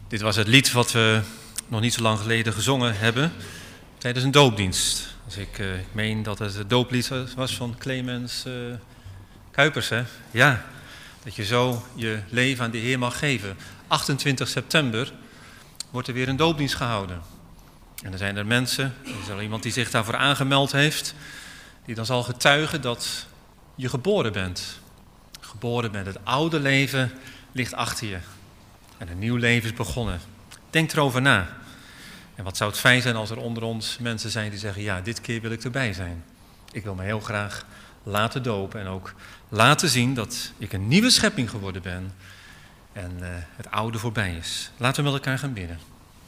Dit was het lied wat we nog niet zo lang geleden gezongen hebben tijdens een doopdienst. Dus ik meen dat het dooplied was van Clemens Kuipers. Hè? Ja, dat je zo je leven aan de Heer mag geven. 28 september wordt er weer een doopdienst gehouden. En dan zijn er mensen, er is al iemand die zich daarvoor aangemeld heeft, die dan zal getuigen dat je geboren bent. Geboren bent, het oude leven ligt achter je. En een nieuw leven is begonnen. Denk erover na. En wat zou het fijn zijn als er onder ons mensen zijn die zeggen, ja, dit keer wil ik erbij zijn. Ik wil me heel graag laten dopen en ook laten zien dat ik een nieuwe schepping geworden ben en het oude voorbij is. Laten we met elkaar gaan bidden.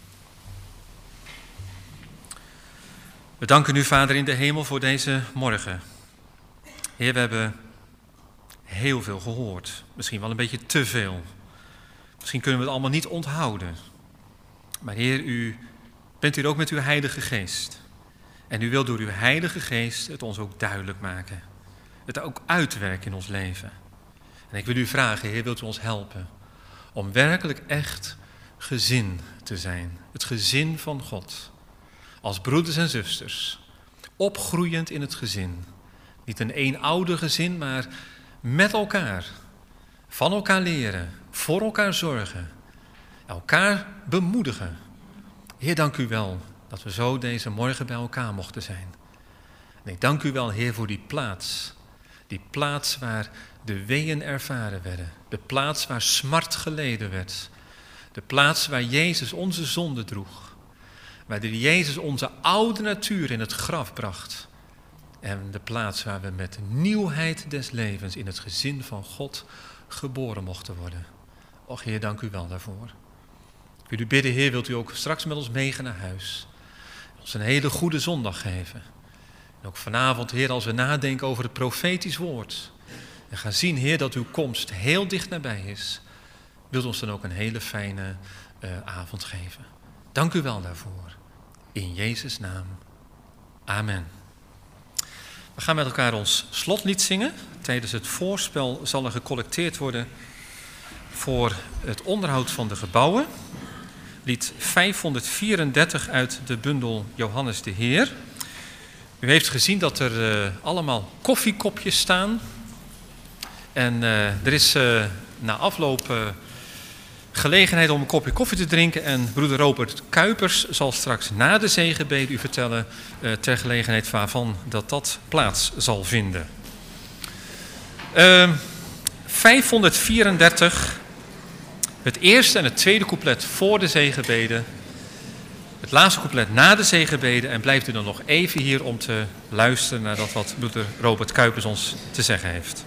We danken u, Vader in de hemel, voor deze morgen. Heer, we hebben heel veel gehoord. Misschien wel een beetje te veel. Misschien kunnen we het allemaal niet onthouden. Maar Heer, u bent hier ook met uw Heilige Geest. En u wilt door uw Heilige Geest het ons ook duidelijk maken. Het ook uitwerken in ons leven. En ik wil u vragen, Heer, wilt u ons helpen om werkelijk echt gezin te zijn. Het gezin van God. Als broeders en zusters. Opgroeiend in het gezin. Niet een eenouder gezin, maar met elkaar. Van elkaar leren. Voor elkaar zorgen. Elkaar bemoedigen. Heer, dank u wel dat we zo deze morgen bij elkaar mochten zijn. En ik dank u wel, Heer, voor die plaats. Die plaats waar de weeën ervaren werden. De plaats waar smart geleden werd. De plaats waar Jezus onze zonde droeg. Waar Jezus onze oude natuur in het graf bracht. En de plaats waar we met nieuwheid des levens in het gezin van God geboren mochten worden. Och Heer, dank u wel daarvoor. Ik wil u bidden, Heer, wilt u ook straks met ons meegaan naar huis. Ons een hele goede zondag geven. En ook vanavond, Heer, als we nadenken over het profetisch woord. En gaan zien, Heer, dat uw komst heel dicht nabij is. Wilt ons dan ook een hele fijne avond geven. Dank u wel daarvoor. In Jezus' naam. Amen. We gaan met elkaar ons slotlied zingen. Tijdens het voorspel zal er gecollecteerd worden voor het onderhoud van de gebouwen. Lied 534 uit de bundel Johannes de Heer. U heeft gezien dat er allemaal koffiekopjes staan. En er is na afloop gelegenheid om een kopje koffie te drinken. En broeder Robert Kuipers zal straks na de zegenbede u vertellen ter gelegenheid waarvan dat plaats zal vinden. 534, het eerste en het tweede couplet voor de zegenbede. Het laatste couplet na de zegenbede. En blijft u dan nog even hier om te luisteren naar dat wat broeder Robert Kuipers ons te zeggen heeft.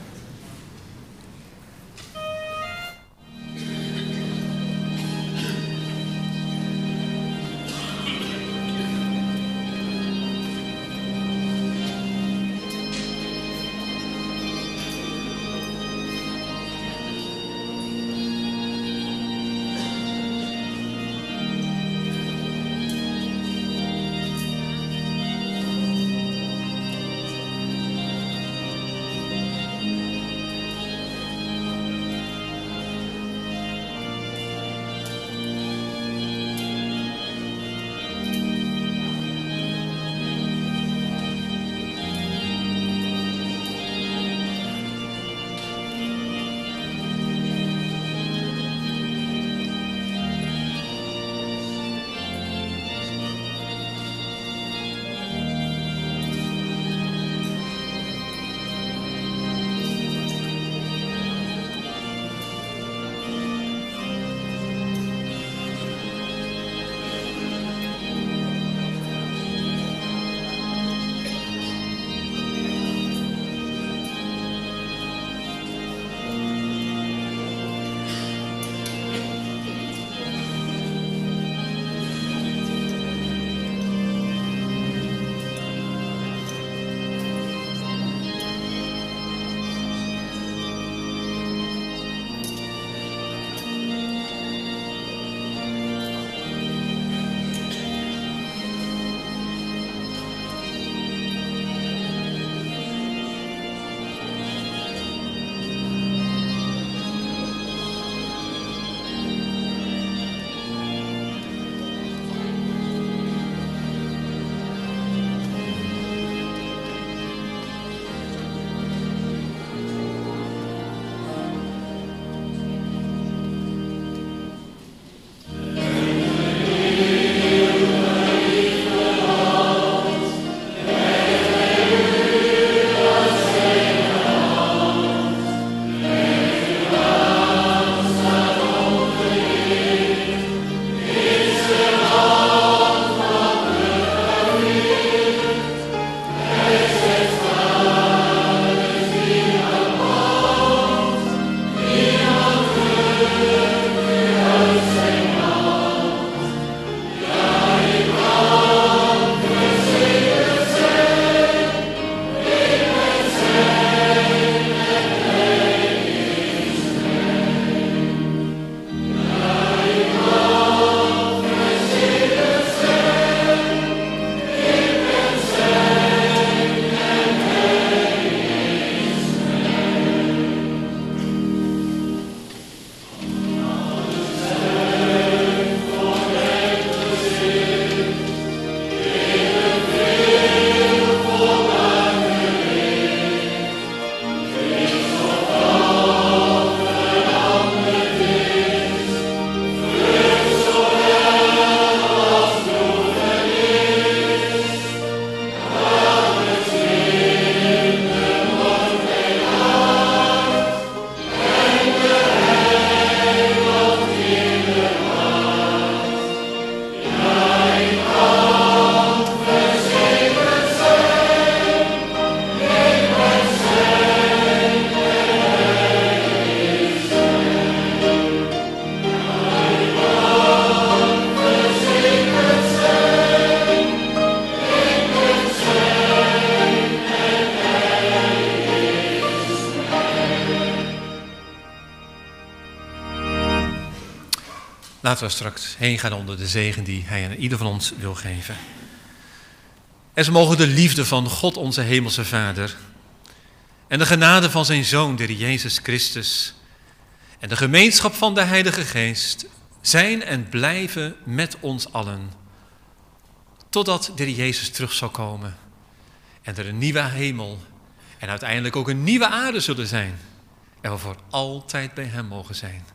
Laten we straks heen gaan onder de zegen die hij aan ieder van ons wil geven. En ze mogen de liefde van God, onze hemelse Vader, en de genade van zijn Zoon, de Heer Jezus Christus, en de gemeenschap van de Heilige Geest zijn en blijven met ons allen, totdat de Heer Jezus terug zal komen en er een nieuwe hemel en uiteindelijk ook een nieuwe aarde zullen zijn en we voor altijd bij hem mogen zijn.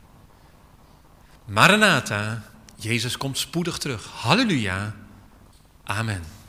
Maranatha, Jezus komt spoedig terug. Halleluja. Amen.